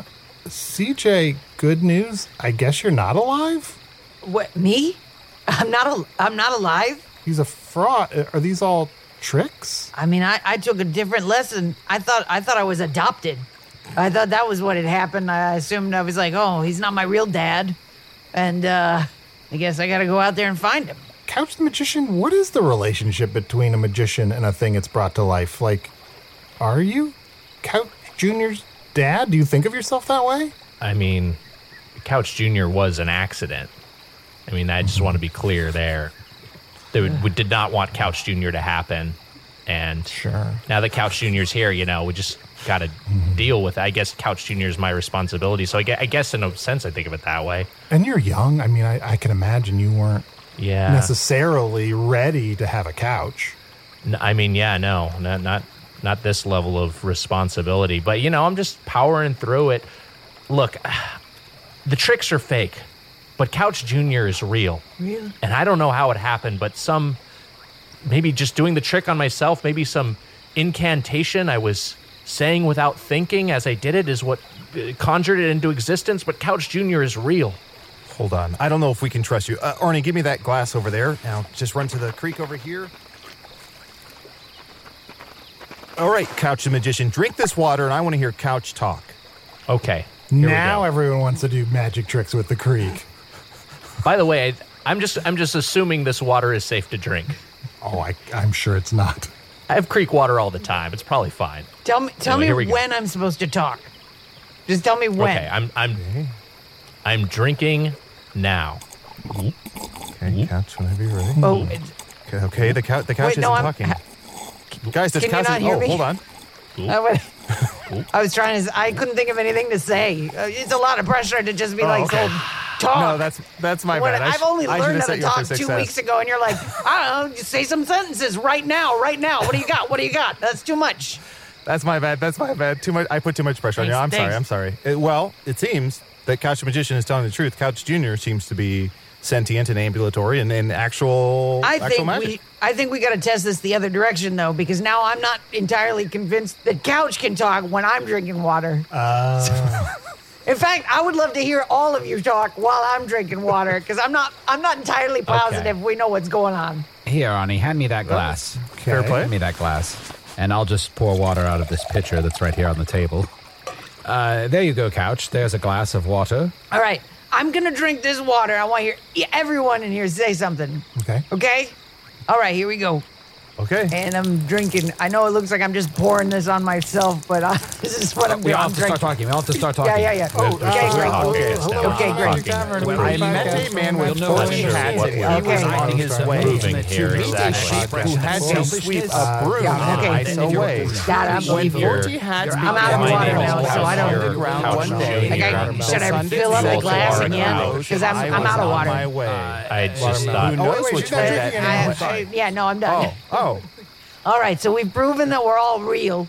C J, good news. I guess you're not alive? What, me? I'm not al- I'm not alive? He's a fraud. Are these all tricks? I mean, I, I took a different lesson. I thought I thought I was adopted. I thought that was what had happened. I assumed I was like, oh, he's not my real dad. And uh, I guess I got to go out there and find him. Couch the Magician, what is the relationship between a magician and a thing it's brought to life? Like, are you Couch Junior's dad? Do you think of yourself that way? I mean, Couch Junior was an accident. I mean, I just want to be clear there. They would, we did not want Couch Junior to happen. And Sure. now that Couch Junior's here, you know, we just got to deal with it. I guess Couch Junior is my responsibility. So I guess, I guess in a sense, I think of it that way. And you're young. I mean, I, I can imagine you weren't Yeah. necessarily ready to have a couch. N- I mean, yeah, no, not, not, not this level of responsibility. But, you know, I'm just powering through it. Look, the tricks are fake, but Couch Junior is real. Really? And I don't know how it happened, but some, maybe just doing the trick on myself, maybe some incantation I was saying without thinking as I did it is what uh, conjured it into existence. But Couch Junior is real. Hold on. I don't know if we can trust you. Uh, Arnie, give me that glass over there. Now, just run to the creek over here. All right, Couch the Magician, drink this water, and I want to hear Couch talk. Okay. Here we Now go. everyone wants to do magic tricks with the creek. By the way, I, I'm just I'm just assuming this water is safe to drink. Oh, I, I'm sure it's not. I have creek water all the time. It's probably fine. Tell me tell Anyway, here we me go. when I'm supposed to talk. Just tell me when. Okay, I'm I'm I'm drinking now. Okay, Couch, whenever you're ready. Oh, it's- Okay, okay, the, cou- the couch Wait, isn't no, I'm- talking. Guys, this Can you couch not is... hear Oh, me? hold on. I, went- I was trying to. I couldn't think of anything to say. Uh, it's a lot of pressure to just be Oh, like, okay. so talk. No, that's that's my When bad. I I've sh- only I should learned have how set to you up for talk two success. weeks ago, and you're like, I don't know, just say some sentences right now, right now. What do you got? What do you got? That's too much. That's my bad. That's my bad. Too much. I put too much pressure on you. I'm Thanks, sorry. thanks. I'm sorry. It- well, it seems that Couch the Magician is telling the truth. Couch Junior seems to be sentient and ambulatory and, and actual, I actual think magic. we. I think we got to test this the other direction though, because now I'm not entirely convinced that Couch can talk when I'm drinking water. Uh, In fact, I would love to hear all of you talk while I'm drinking water, because I'm not. I'm not entirely positive we know what's going on. Here, Arnie, hand me that glass. Fair play. Hand me that glass. And I'll just pour water out of this pitcher that's right here on the table. Uh, there you go, Couch. There's a glass of water. All right, I'm gonna drink this water. I want to hear yeah, everyone in here say something. okay. Okay. All right, here we go. Okay. And I'm drinking. I know it looks like I'm just pouring this on myself, but I, this is what I'm We doing. all I'm have to start drinking. talking. We all have to start talking. Yeah, yeah, yeah. Oh, okay, great. Hello. Okay, great. Talking. I met a man with We'll know bowling what hats we're- and he what was we're on his way. proving here to is meet a actually sheep who had to sweep a broom Yeah, okay. on ice away. God, I'm When leaving. forty hats I'm out of began water to now, roll so I don't- on the ground one day, Like, I- the should I sun fill up didn't the glass set again? out. 'Cause I'm- I I'm was out of on water. my way. I just thought. Who knows wait, which you're way not that drinking I, went. I, yeah, no, I'm done. Oh, oh. All right, so we've proven that we're all real.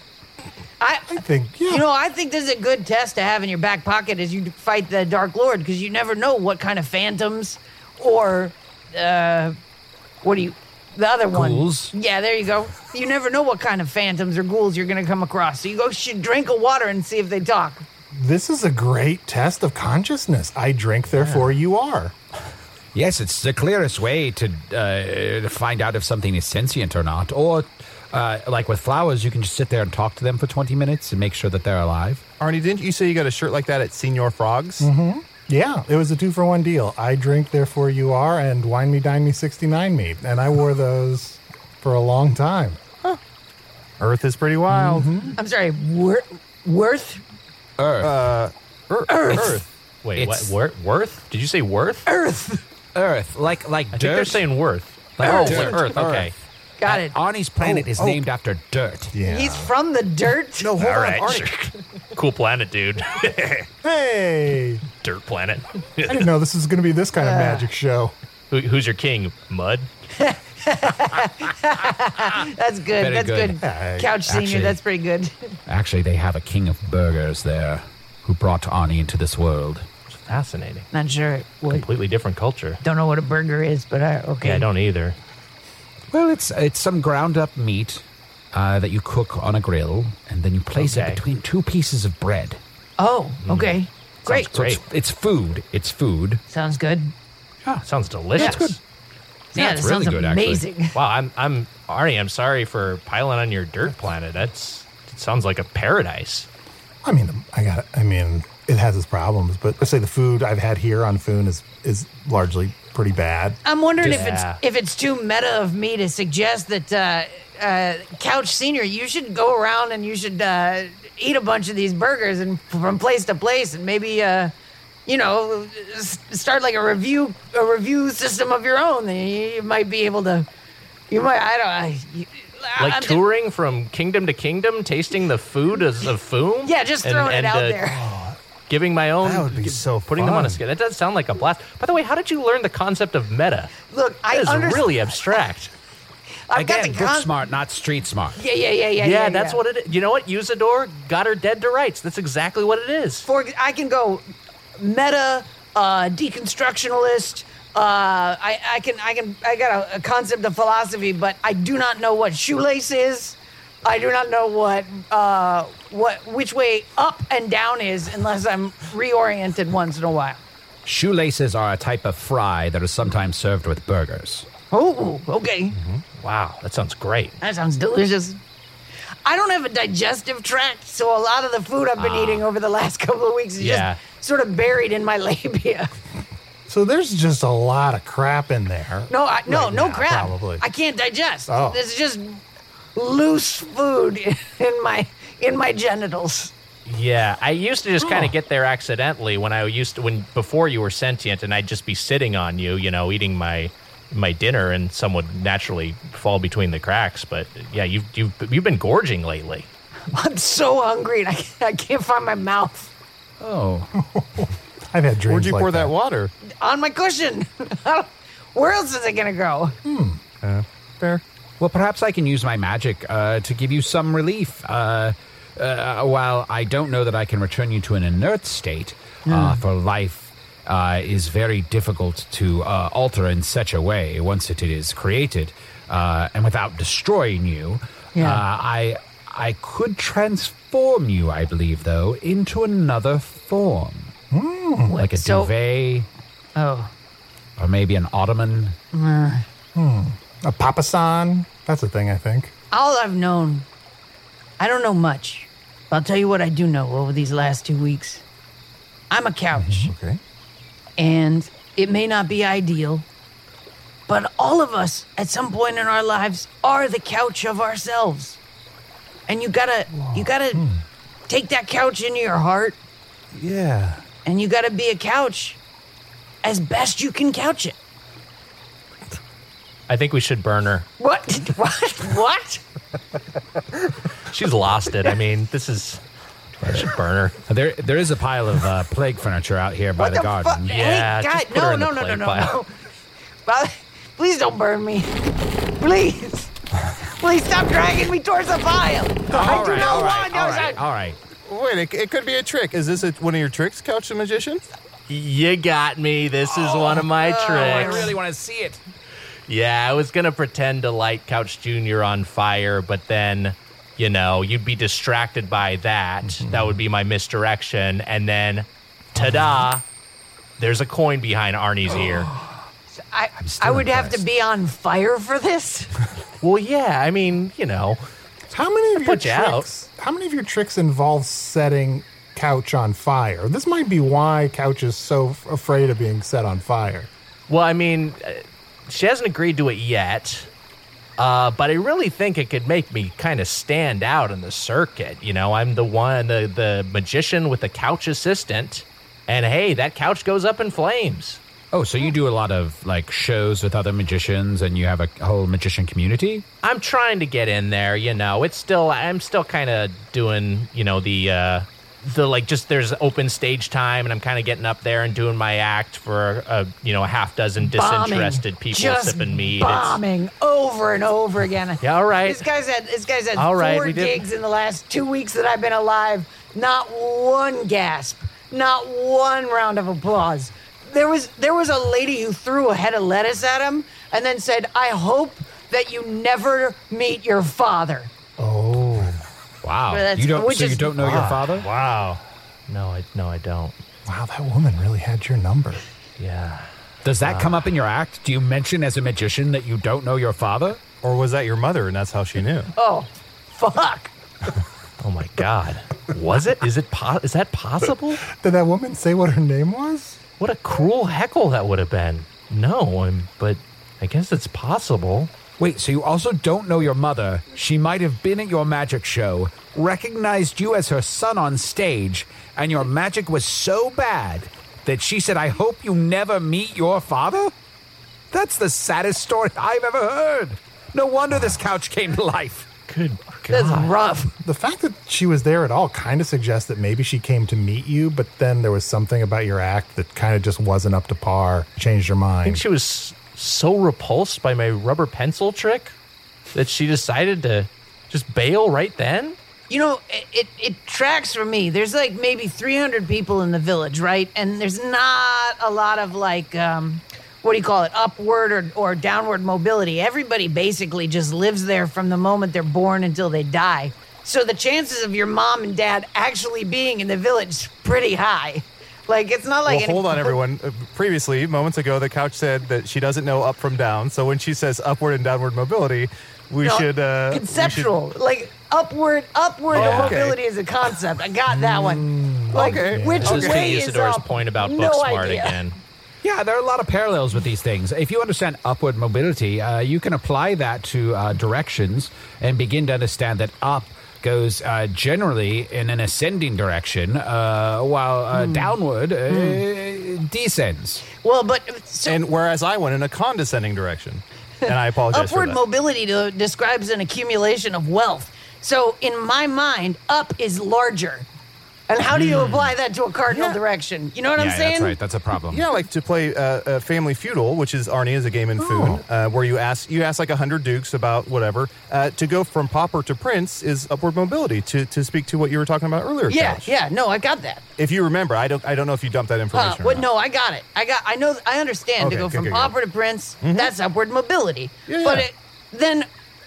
I, I think, yeah. You know, I think this is a good test to have in your back pocket as you fight the Dark Lord, because you never know what kind of phantoms or, uh, what do you, the other one. Ghouls? Yeah, there you go. You never know what kind of phantoms or ghouls you're going to come across. So you go should drink a water and see if they talk. This is a great test of consciousness. I drink, therefore you are. Yes, it's the clearest way to, uh, to find out if something is sentient or not. Or, uh, like with flowers, you can just sit there and talk to them for twenty minutes and make sure that they're alive. Arnie, didn't you say you got a shirt like that at Senior Frogs? Mm-hmm. Yeah, it was a two for one deal. I drink, therefore you are, and wine me, dine me, sixty-nine me. And I wore those for a long time. Earth is pretty wild. I'm sorry, where, Worth? Earth. Uh, Earth. Earth. Earth. Wait, It's- what? Wor- worth? Did you say worth? Earth. Earth. Like like I think dirt. they're saying worth. Like, Earth. oh, like Earth. Okay. Got Uh, it. Arnie's planet Oh, is oh. named after dirt. Yeah. He's from the dirt? No, hold All on, right. Arnie. Cool planet, dude. Hey, Dirt planet. I didn't know this was going to be this kind of magic show. Who, who's your king? Mud? That's good. Very That's good. good. Couch Senior, Actually- that's pretty good. Actually, they have a king of burgers there who brought Arnie into this world. Fascinating. Not sure. What, Completely different culture. don't know what a burger is, but I, okay. Yeah, I don't either. Well, it's it's some ground up meat uh, that you cook on a grill, and then you place Okay. it between two pieces of bread. Oh, okay. Great. So it's, it's food. It's food. Sounds good. Sounds delicious. It's good. Yeah, it's that really sounds good, actually. amazing. Wow, I'm I'm Arnie, I'm sorry for piling on your dirt planet. That's it sounds like a paradise. I mean, I got. I mean, it has its problems, but let's say the food I've had here on Foon is is largely pretty bad. I'm wondering if Yeah. it's if it's too meta of me to suggest that uh, uh, Couch Senior, you should go around and you should uh, eat a bunch of these burgers and from place to place, and maybe uh, you know s- start like a review a review system of your own. Then you might be able to. You might. I don't. I, you, Like I'm- touring from kingdom to kingdom, tasting the food as a food. Yeah, just and- throwing and, it out uh, there. Giving my own. That would be gi- so Putting them on a fun. scale. That does sound like a blast. By the way, how did you learn the concept of meta? Look, That I is understand. really abstract. I've Again, got the book con- smart, not street smart. Yeah, yeah, yeah, yeah. Yeah, yeah that's yeah. what it is. You know what? Usador got her dead to rights. That's exactly what it is. For I can go meta, uh, deconstructionalist. Uh, I, I can I can I got a, a concept of philosophy, but I do not know what shoelace is. I do not know what uh, what which way up and down is unless I'm reoriented once in a while. Shoelaces are a type of fry that is sometimes served with burgers. Oh, okay, Wow, that sounds great. that sounds delicious. I don't have a digestive tract, so a lot of the food I've been eating over the last couple of weeks is Yeah. just sort of buried in my labia. So there's just a lot of crap in there. No, I, no, right no now, crap. Probably. I can't digest. Oh. It's just loose food in my in my genitals. Yeah, I used to just kind Oh. of get there accidentally when I used to when before you were sentient, and I'd just be sitting on you, you know, eating my my dinner, and some would naturally fall between the cracks. But yeah, you've you've you've been gorging lately. I'm so hungry and I can't, I can't find my mouth Oh. I've had dreams Where'd you like pour that water? on my cushion. Where else is it gonna go? Fair. Well, perhaps I can use my magic uh, to give you some relief. Uh, uh, while I don't know that I can return you to an inert state, uh, for life uh, is very difficult to uh, alter in such a way once it is created, uh, and without destroying you. Yeah. Uh, I I could transform you, I believe, though, into another form, like a So- duvet Oh, or maybe an ottoman. A papasan. That's a thing, I think. all I've known, I don't know much. But I'll tell you what I do know over these last two weeks. I'm a couch. Okay. And it may not be ideal, but all of us at some point in our lives are the couch of ourselves. And you gotta you gotta take that couch into your heart, Yeah. and you gotta be a couch as best you can couch it. I think we should burn her. What? What? What? She's lost it. I mean, this is. I should burn her. There, there is a pile of uh, plague furniture out here by What the, the garden. fuck? Yeah, Hey, just God, put her no, in the no, no, no, plague no, pile. no. Well, please don't burn me. Please. Please stop dragging me towards the pile. I All do right, not all right, want all those. right, all right. Wait, it, it could be a trick. Is this a, one of your tricks, Couch the Magician? You got me. This is one of my I tricks. really want to see it. Yeah, I was gonna pretend to light Couch Junior on fire, but then, you know, you'd be distracted by that. Mm-hmm. That would be my misdirection, and then, ta-da! There's a coin behind Arnie's ear. I, still I would have to impressed. be on fire for this. Well, yeah. I mean, you know, How many of your put you out. tricks? How many of your tricks involve setting Couch on fire? This might be why Couch is so f- afraid of being set on fire. well, I mean, uh, she hasn't agreed to it yet. Uh, but I really think it could make me kind of stand out in the circuit. You know, I'm the one, the, the magician with the couch assistant. And hey, that couch goes up in flames. Oh, so you do a lot of, like, shows with other magicians and you have a whole magician community? I'm trying to get in there, you know. It's still, I'm still kind of doing, you know, the, uh, the, like, just there's open stage time and I'm kind of getting up there and doing my act for, a, you know, a half dozen disinterested bombing. people Just sipping mead. bombing It's, over and over again. Yeah, all right. This guy's had, this guy's had All right, four we did- gigs in the last two weeks that I've been alive. Not one gasp. Not one round of applause. There was there was a lady who threw a head of lettuce at him and then said, I hope that you never meet your father. Oh. Wow. That's- You don't, which so you is- don't know your father? Wow. No, I, no, I don't. Wow, that woman really had your number. Yeah. Does that come up in your act? Do you mention as a magician that you don't know your father? Or was that your mother and that's how she knew? Oh, fuck. Oh, my God. Was it? Is it? Po- is that possible? Did that woman say what her name was? What a cruel heckle that would have been. No, I'm, but I guess it's possible. Wait, so you also don't know your mother. She might have been at your magic show, recognized you as her son on stage, and your magic was so bad that she said, I hope you never meet your father? That's the saddest story I've ever heard. No wonder this couch came to life. Good That's God. rough. The fact that she was there at all kind of suggests that maybe she came to meet you, but then there was something about your act that kind of just wasn't up to par, changed her I think mind. she was so repulsed by my rubber pencil trick that she decided to just bail right then. You know, it, it, it tracks for me. There's like maybe three hundred people in the village, right? And there's not a lot of like, um, what do you call it, upward or, or downward mobility. Everybody basically just lives there from the moment they're born until they die. So the chances of your mom and dad actually being in the village is pretty high. Like, it's not like... Well, any- hold on, everyone. Uh, previously, moments ago, the couch said that she doesn't know up from down. So when she says upward and downward mobility, we No, should... Uh, we conceptual. Like, upward, upward Oh, okay. mobility is a concept. I got that one. Like, okay. which This is way to is Isidore's up? point about No book smart idea. again. Yeah, there are a lot of parallels with these things. If you understand upward mobility, uh, you can apply that to uh, directions and begin to understand that up goes uh, generally in an ascending direction, uh, while uh, Hmm. downward uh, descends. Well, but... So, And whereas I went in a condescending direction. And I apologize upward for that. mobility to, describes an accumulation of wealth. So in my mind, up is larger. And how do you apply that to a cardinal Yeah. direction? You know what yeah, I'm saying? that's right. That's a problem. Yeah, I like to play uh, uh, Family Feudal, which is Arnie is a game in Oh. Foon, uh, where you ask you ask like a hundred dukes about whatever. Uh, to go from pauper to prince is upward mobility. To, to speak to what you were talking about earlier, Yeah, Couch. yeah. No, I got that. If you remember, I don't I don't know if you dumped that Uh, information. or what? not. No, I got it. I got. I know. I understand. Okay, to go good, from good, pauper good. to prince, that's upward mobility. Yeah, But yeah. it, then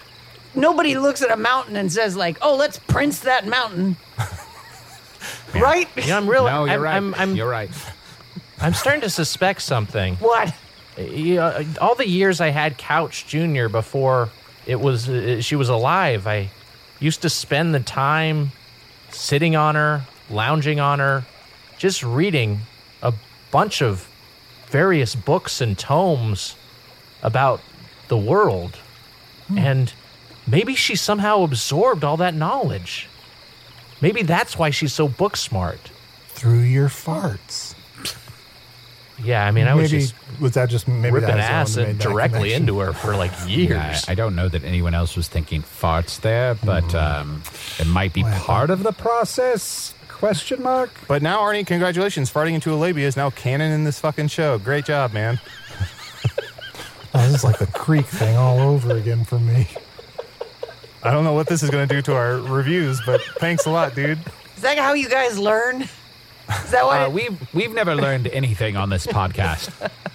nobody looks at a mountain and says like, "Oh, let's prince that mountain." Right? Yeah, I'm really. No, you're I'm, right. I'm, I'm, you're right. I'm starting to suspect something. What? You know, all the years I had Couch Junior before it was uh, she was alive, I used to spend the time sitting on her, lounging on her, just reading a bunch of various books and tomes about the world. And maybe she somehow absorbed all that knowledge. Maybe that's why she's so book smart. Through your farts. Yeah, I mean, I was maybe, just was that just maybe ripping that was the one that acid made that directly connection? into her for like years. Yeah, I don't know that anyone else was thinking farts there, but Mm-hmm. um, it might be part of the process. Question mark? But now, Arnie, congratulations. Farting into a labia is now canon in this fucking show. Great job, man. Oh, this is like the creek thing all over again for me. I don't know what this is going to do to our reviews, but thanks a lot, dude. Is that how you guys learn? Is that what? Uh, it- we've we've never learned anything on this podcast.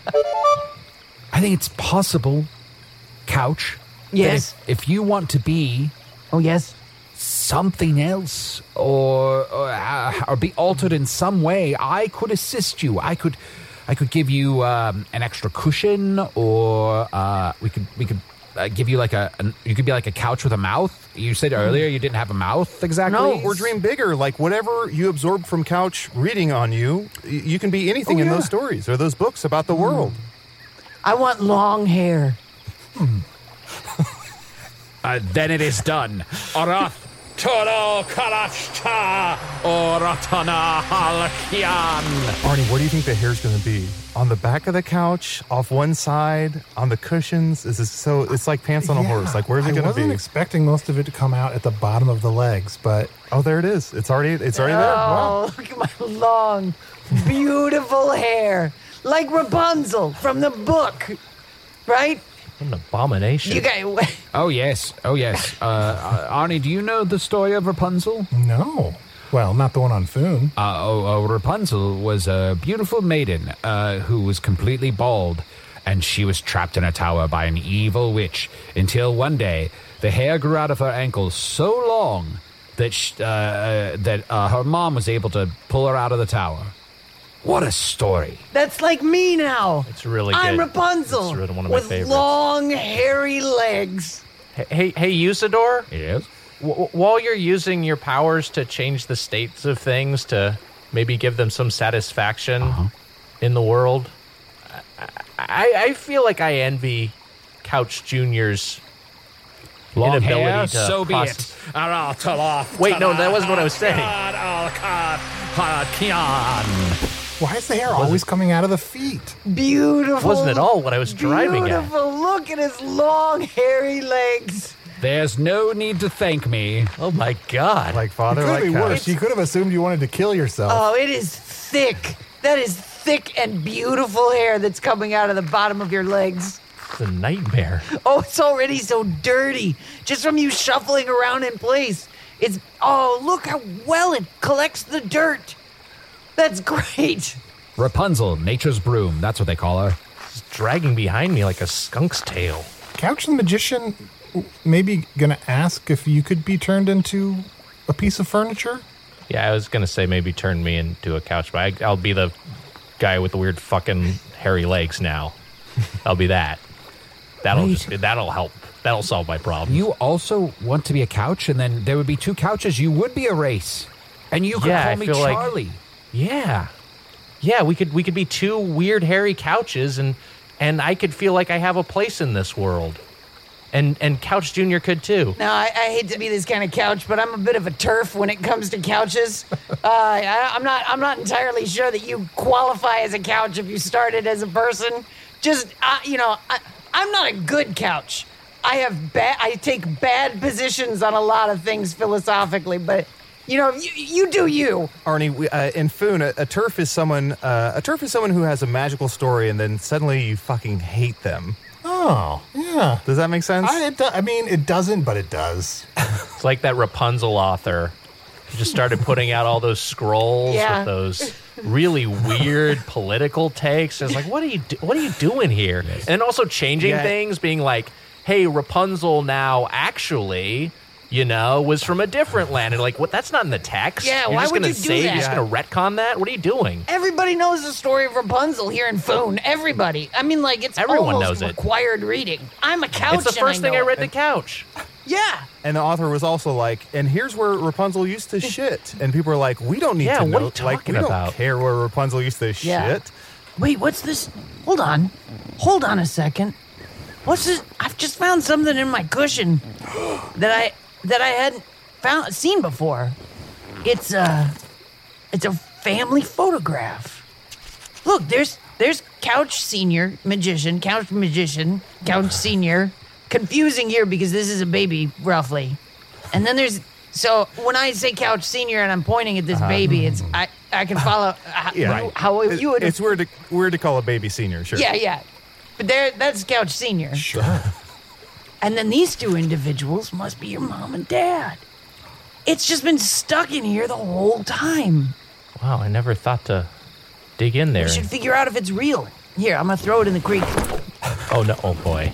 I think it's possible, Couch. that Yes. If, if you want to be oh yes. something else, or or, uh, or be altered in some way, I could assist you. I could, I could give you um, an extra cushion, or uh, we could we could uh, give you like a an, you could be like a couch with a mouth. You said earlier you didn't have a mouth exactly. No, or dream bigger. Like whatever you absorb from Couch reading on you, y- you can be anything Oh, in yeah. those stories or those books about the world. I want long hair. Uh, then it is done. Arath Toro Karashta Oratana Halakian. Arnie, what do you think the hair's going to be? On the back of the couch, off one side, on the cushions? Is this so? It's like pants on a Yeah, horse. Like, where's it going I to be? wasn't expecting most of it to come out at the bottom of the legs, but oh, there it is. It's already. It's already there. Wow. Oh, look at my long, beautiful hair, like Rapunzel from the book, right? What an abomination. You guys. Oh, yes. Oh, yes. Uh, uh, Arnie, do you know the story of Rapunzel? no. Well, not the one on Foon. Uh, oh, oh, Rapunzel was a beautiful maiden uh, who was completely bald, and she was trapped in a tower by an evil witch until one day the hair grew out of her ankles so long that sh- uh, uh, that uh, her mom was able to pull her out of the tower. What a story. That's like me now. It's really I'm good. Rapunzel. It's really one of my with favorites. long, hairy legs. Hey, hey, hey, Usador? Yes? W- while you're using your powers to change the states of things to maybe give them some satisfaction uh-huh. in the world, I, I, I feel like I envy Couch Junior's long inability hair, to so be poss- it. Wait, no, that wasn't what I was saying. Why is the hair always coming out of the feet? Beautiful. Wasn't at all what I was driving at. Beautiful. Look at his long, hairy legs. There's no need to thank me. Oh, my God. Like father, It could like be couch. worse. You could have assumed you wanted to kill yourself. Oh, it is thick. That is thick and beautiful hair that's coming out of the bottom of your legs. It's a nightmare. Oh, it's already so dirty. Just from you shuffling around in place. It's, oh, look how well it collects the dirt. That's great. Rapunzel, nature's broom. That's what they call her. It's dragging behind me like a skunk's tail. Couch the Magician maybe gonna ask if you could be turned into a piece of furniture? Yeah, I was going to say maybe turn me into a couch, but I, I'll be the guy with the weird fucking hairy legs now. I'll be that. That'll Wait. just, that'll help. That'll solve my problem. You also want to be a couch, and then there would be two couches. You would be a race. And you could Yeah, call I me feel like- Charlie. Yeah. Yeah, we could we could be two weird hairy couches and and I could feel like I have a place in this world. And and Couch Junior could too. Now, I, I hate to be this kind of couch, but I'm a bit of a turf when it comes to couches. uh, I, I'm not I'm not entirely sure that you qualify as a couch if you started as a person. Just, uh, you know, I, I'm not a good couch. I have bad. I take bad positions on a lot of things philosophically, but you know, you, you do you. Arnie, we, uh, in Foon, a, a turf is someone. Uh, a turf is someone who has a magical story, and then suddenly you fucking hate them. Oh, yeah. Does that make sense? I, it do, I mean, it doesn't, but it does. It's like that Rapunzel author who just started putting out all those scrolls Yeah. with those really weird political takes. It's like, what are you do- what are you doing here? And then also changing Yeah. things, being like, hey, Rapunzel now actually, you know, was from a different land. And like, what? That's not in the text. Yeah, You're why just would gonna you do say, that? You're just going to retcon that? What are you doing? Everybody knows the story of Rapunzel here in Foon. Everybody. I mean, like, it's Everyone almost knows it. required reading. I'm a couch. It's the and first thing I know read it. the couch. Yeah. And the author was also like, and here's where Rapunzel used to shit. And people were like, we don't need Yeah, to what know. are you like, talking we about? don't care where Rapunzel used to Yeah. shit. Wait, what's this? Hold on. Hold on a second. What's this? I've just found something in my cushion that I that I hadn't found seen before. It's a it's a family photograph. Look, there's there's Couch Senior Magician, Couch Magician, Couch Senior. Confusing here because this is a baby, roughly. And then there's so when I say Couch Senior and I'm pointing at this baby, it's I I can follow how, Yeah. how It- you would It's weird to, weird to call a baby senior, sure. yeah, yeah. But there, that's Couch Senior. Sure. And then these two individuals must be your mom and dad. It's just been stuck in here the whole time. Wow, I never thought to dig in there. We should figure out if it's real. Here, I'm gonna throw it in the creek. Oh, no. Oh, boy.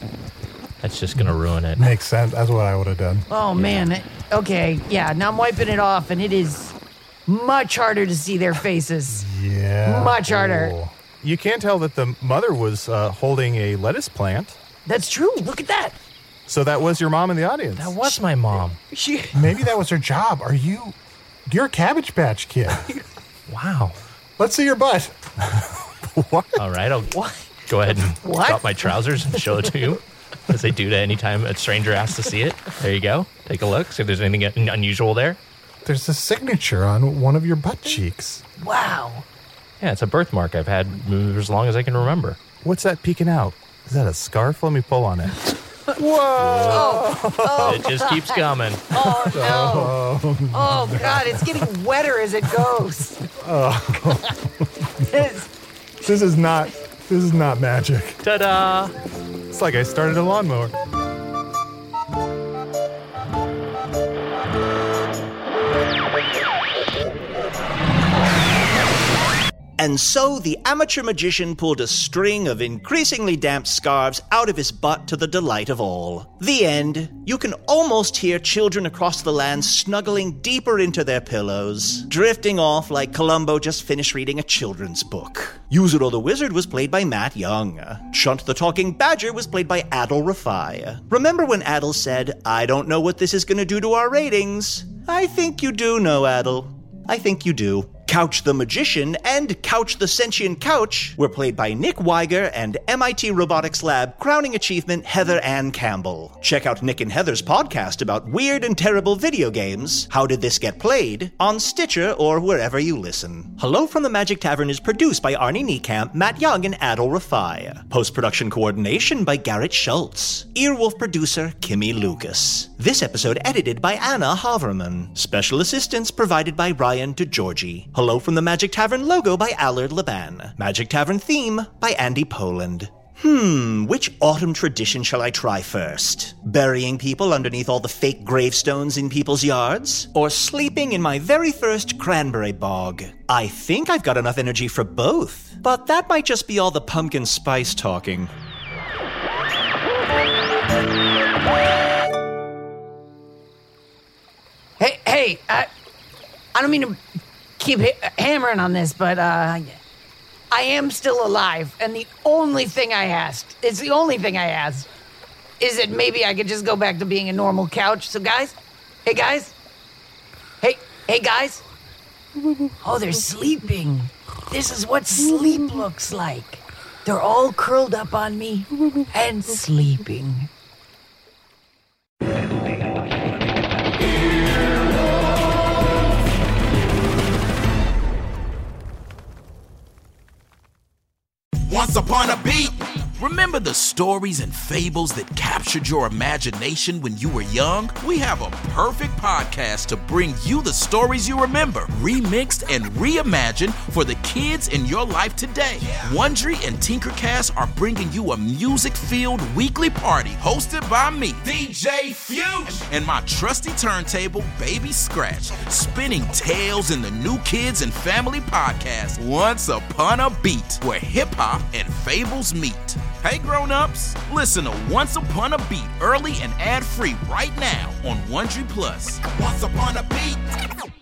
That's just going to ruin it. Makes sense. That's what I would have done. Oh man. It- okay, yeah. Now I'm wiping it off, and it is much harder to see their faces. Yeah. Much harder. Cool. You can tell that the mother was uh, holding a lettuce plant. That's true. Look at that. So that was your mom in the audience. That was my mom. She. Maybe that was her job. Are you... You're a Cabbage Patch Kid. Wow. Let's see your butt. What? All right, I'll go ahead and What? drop my trousers and show it to you. as they do to any time a stranger asks to see it. There you go. Take a look. See if there's anything unusual there. There's a signature on one of your butt cheeks. Wow. Yeah, it's a birthmark I've had as long as I can remember. What's that peeking out? Is that a scarf? Let me pull on it. Whoa! Oh, oh. It just keeps coming. Oh, no. Oh, God, it's getting wetter as it goes. Oh. This, This is not, this is not magic. Ta-da! It's like I started a lawnmower. And so the amateur magician pulled a string of increasingly damp scarves out of his butt to the delight of all. The end. You can almost hear children across the land snuggling deeper into their pillows, drifting off like Columbo just finished reading a children's book. Yuzuru the Wizard was played by Matt Young. Chunt the Talking Badger was played by Adal Rafai. Remember when Adal said, "I don't know what this is going to do to our ratings"? I think you do know, Adal. I think you do. Couch the Magician and Couch the Sentient Couch were played by Nick Weiger and M I T Robotics Lab crowning achievement Heather Ann Campbell. Check out Nick and Heather's podcast about weird and terrible video games, How Did This Get Played, on Stitcher or wherever you listen. Hello from the Magic Tavern is produced by Arnie Niekamp, Matt Young, and Adal Rafai. Post-production coordination by Garrett Schultz. Earwolf producer Kimmy Lucas. This episode edited by Anna Haverman. Special assistance provided by Ryan DeGiorgi. Hello from the Magic Tavern logo by Allard Laban. Magic Tavern theme by Andy Poland. Hmm, which autumn tradition shall I try first? Burying people underneath all the fake gravestones in people's yards? Or sleeping in my very first cranberry bog? I think I've got enough energy for both, but that might just be all the pumpkin spice talking. hey, hey, I, I don't mean to keep ha- hammering on this, but uh, I am still alive, and the only thing I asked, it's the only thing I asked, is that maybe I could just go back to being a normal couch. So guys, hey guys, hey, hey guys. Oh, they're sleeping. This is what sleep looks like. They're all curled up on me and sleeping. Once upon a beat. Remember the stories and fables that captured your imagination when you were young? We have a perfect podcast to bring you the stories you remember, remixed and reimagined for the kids in your life today. Yeah. Wondery and Tinkercast are bringing you a music-filled weekly party hosted by me, D J Fusion, and my trusty turntable, Baby Scratch, spinning tales in the new kids and family podcast, Once Upon a Beat, where hip-hop and fables meet. Hey grown-ups, listen to Once Upon a Beat early and ad-free right now on Wondery Plus. Once Upon a Beat.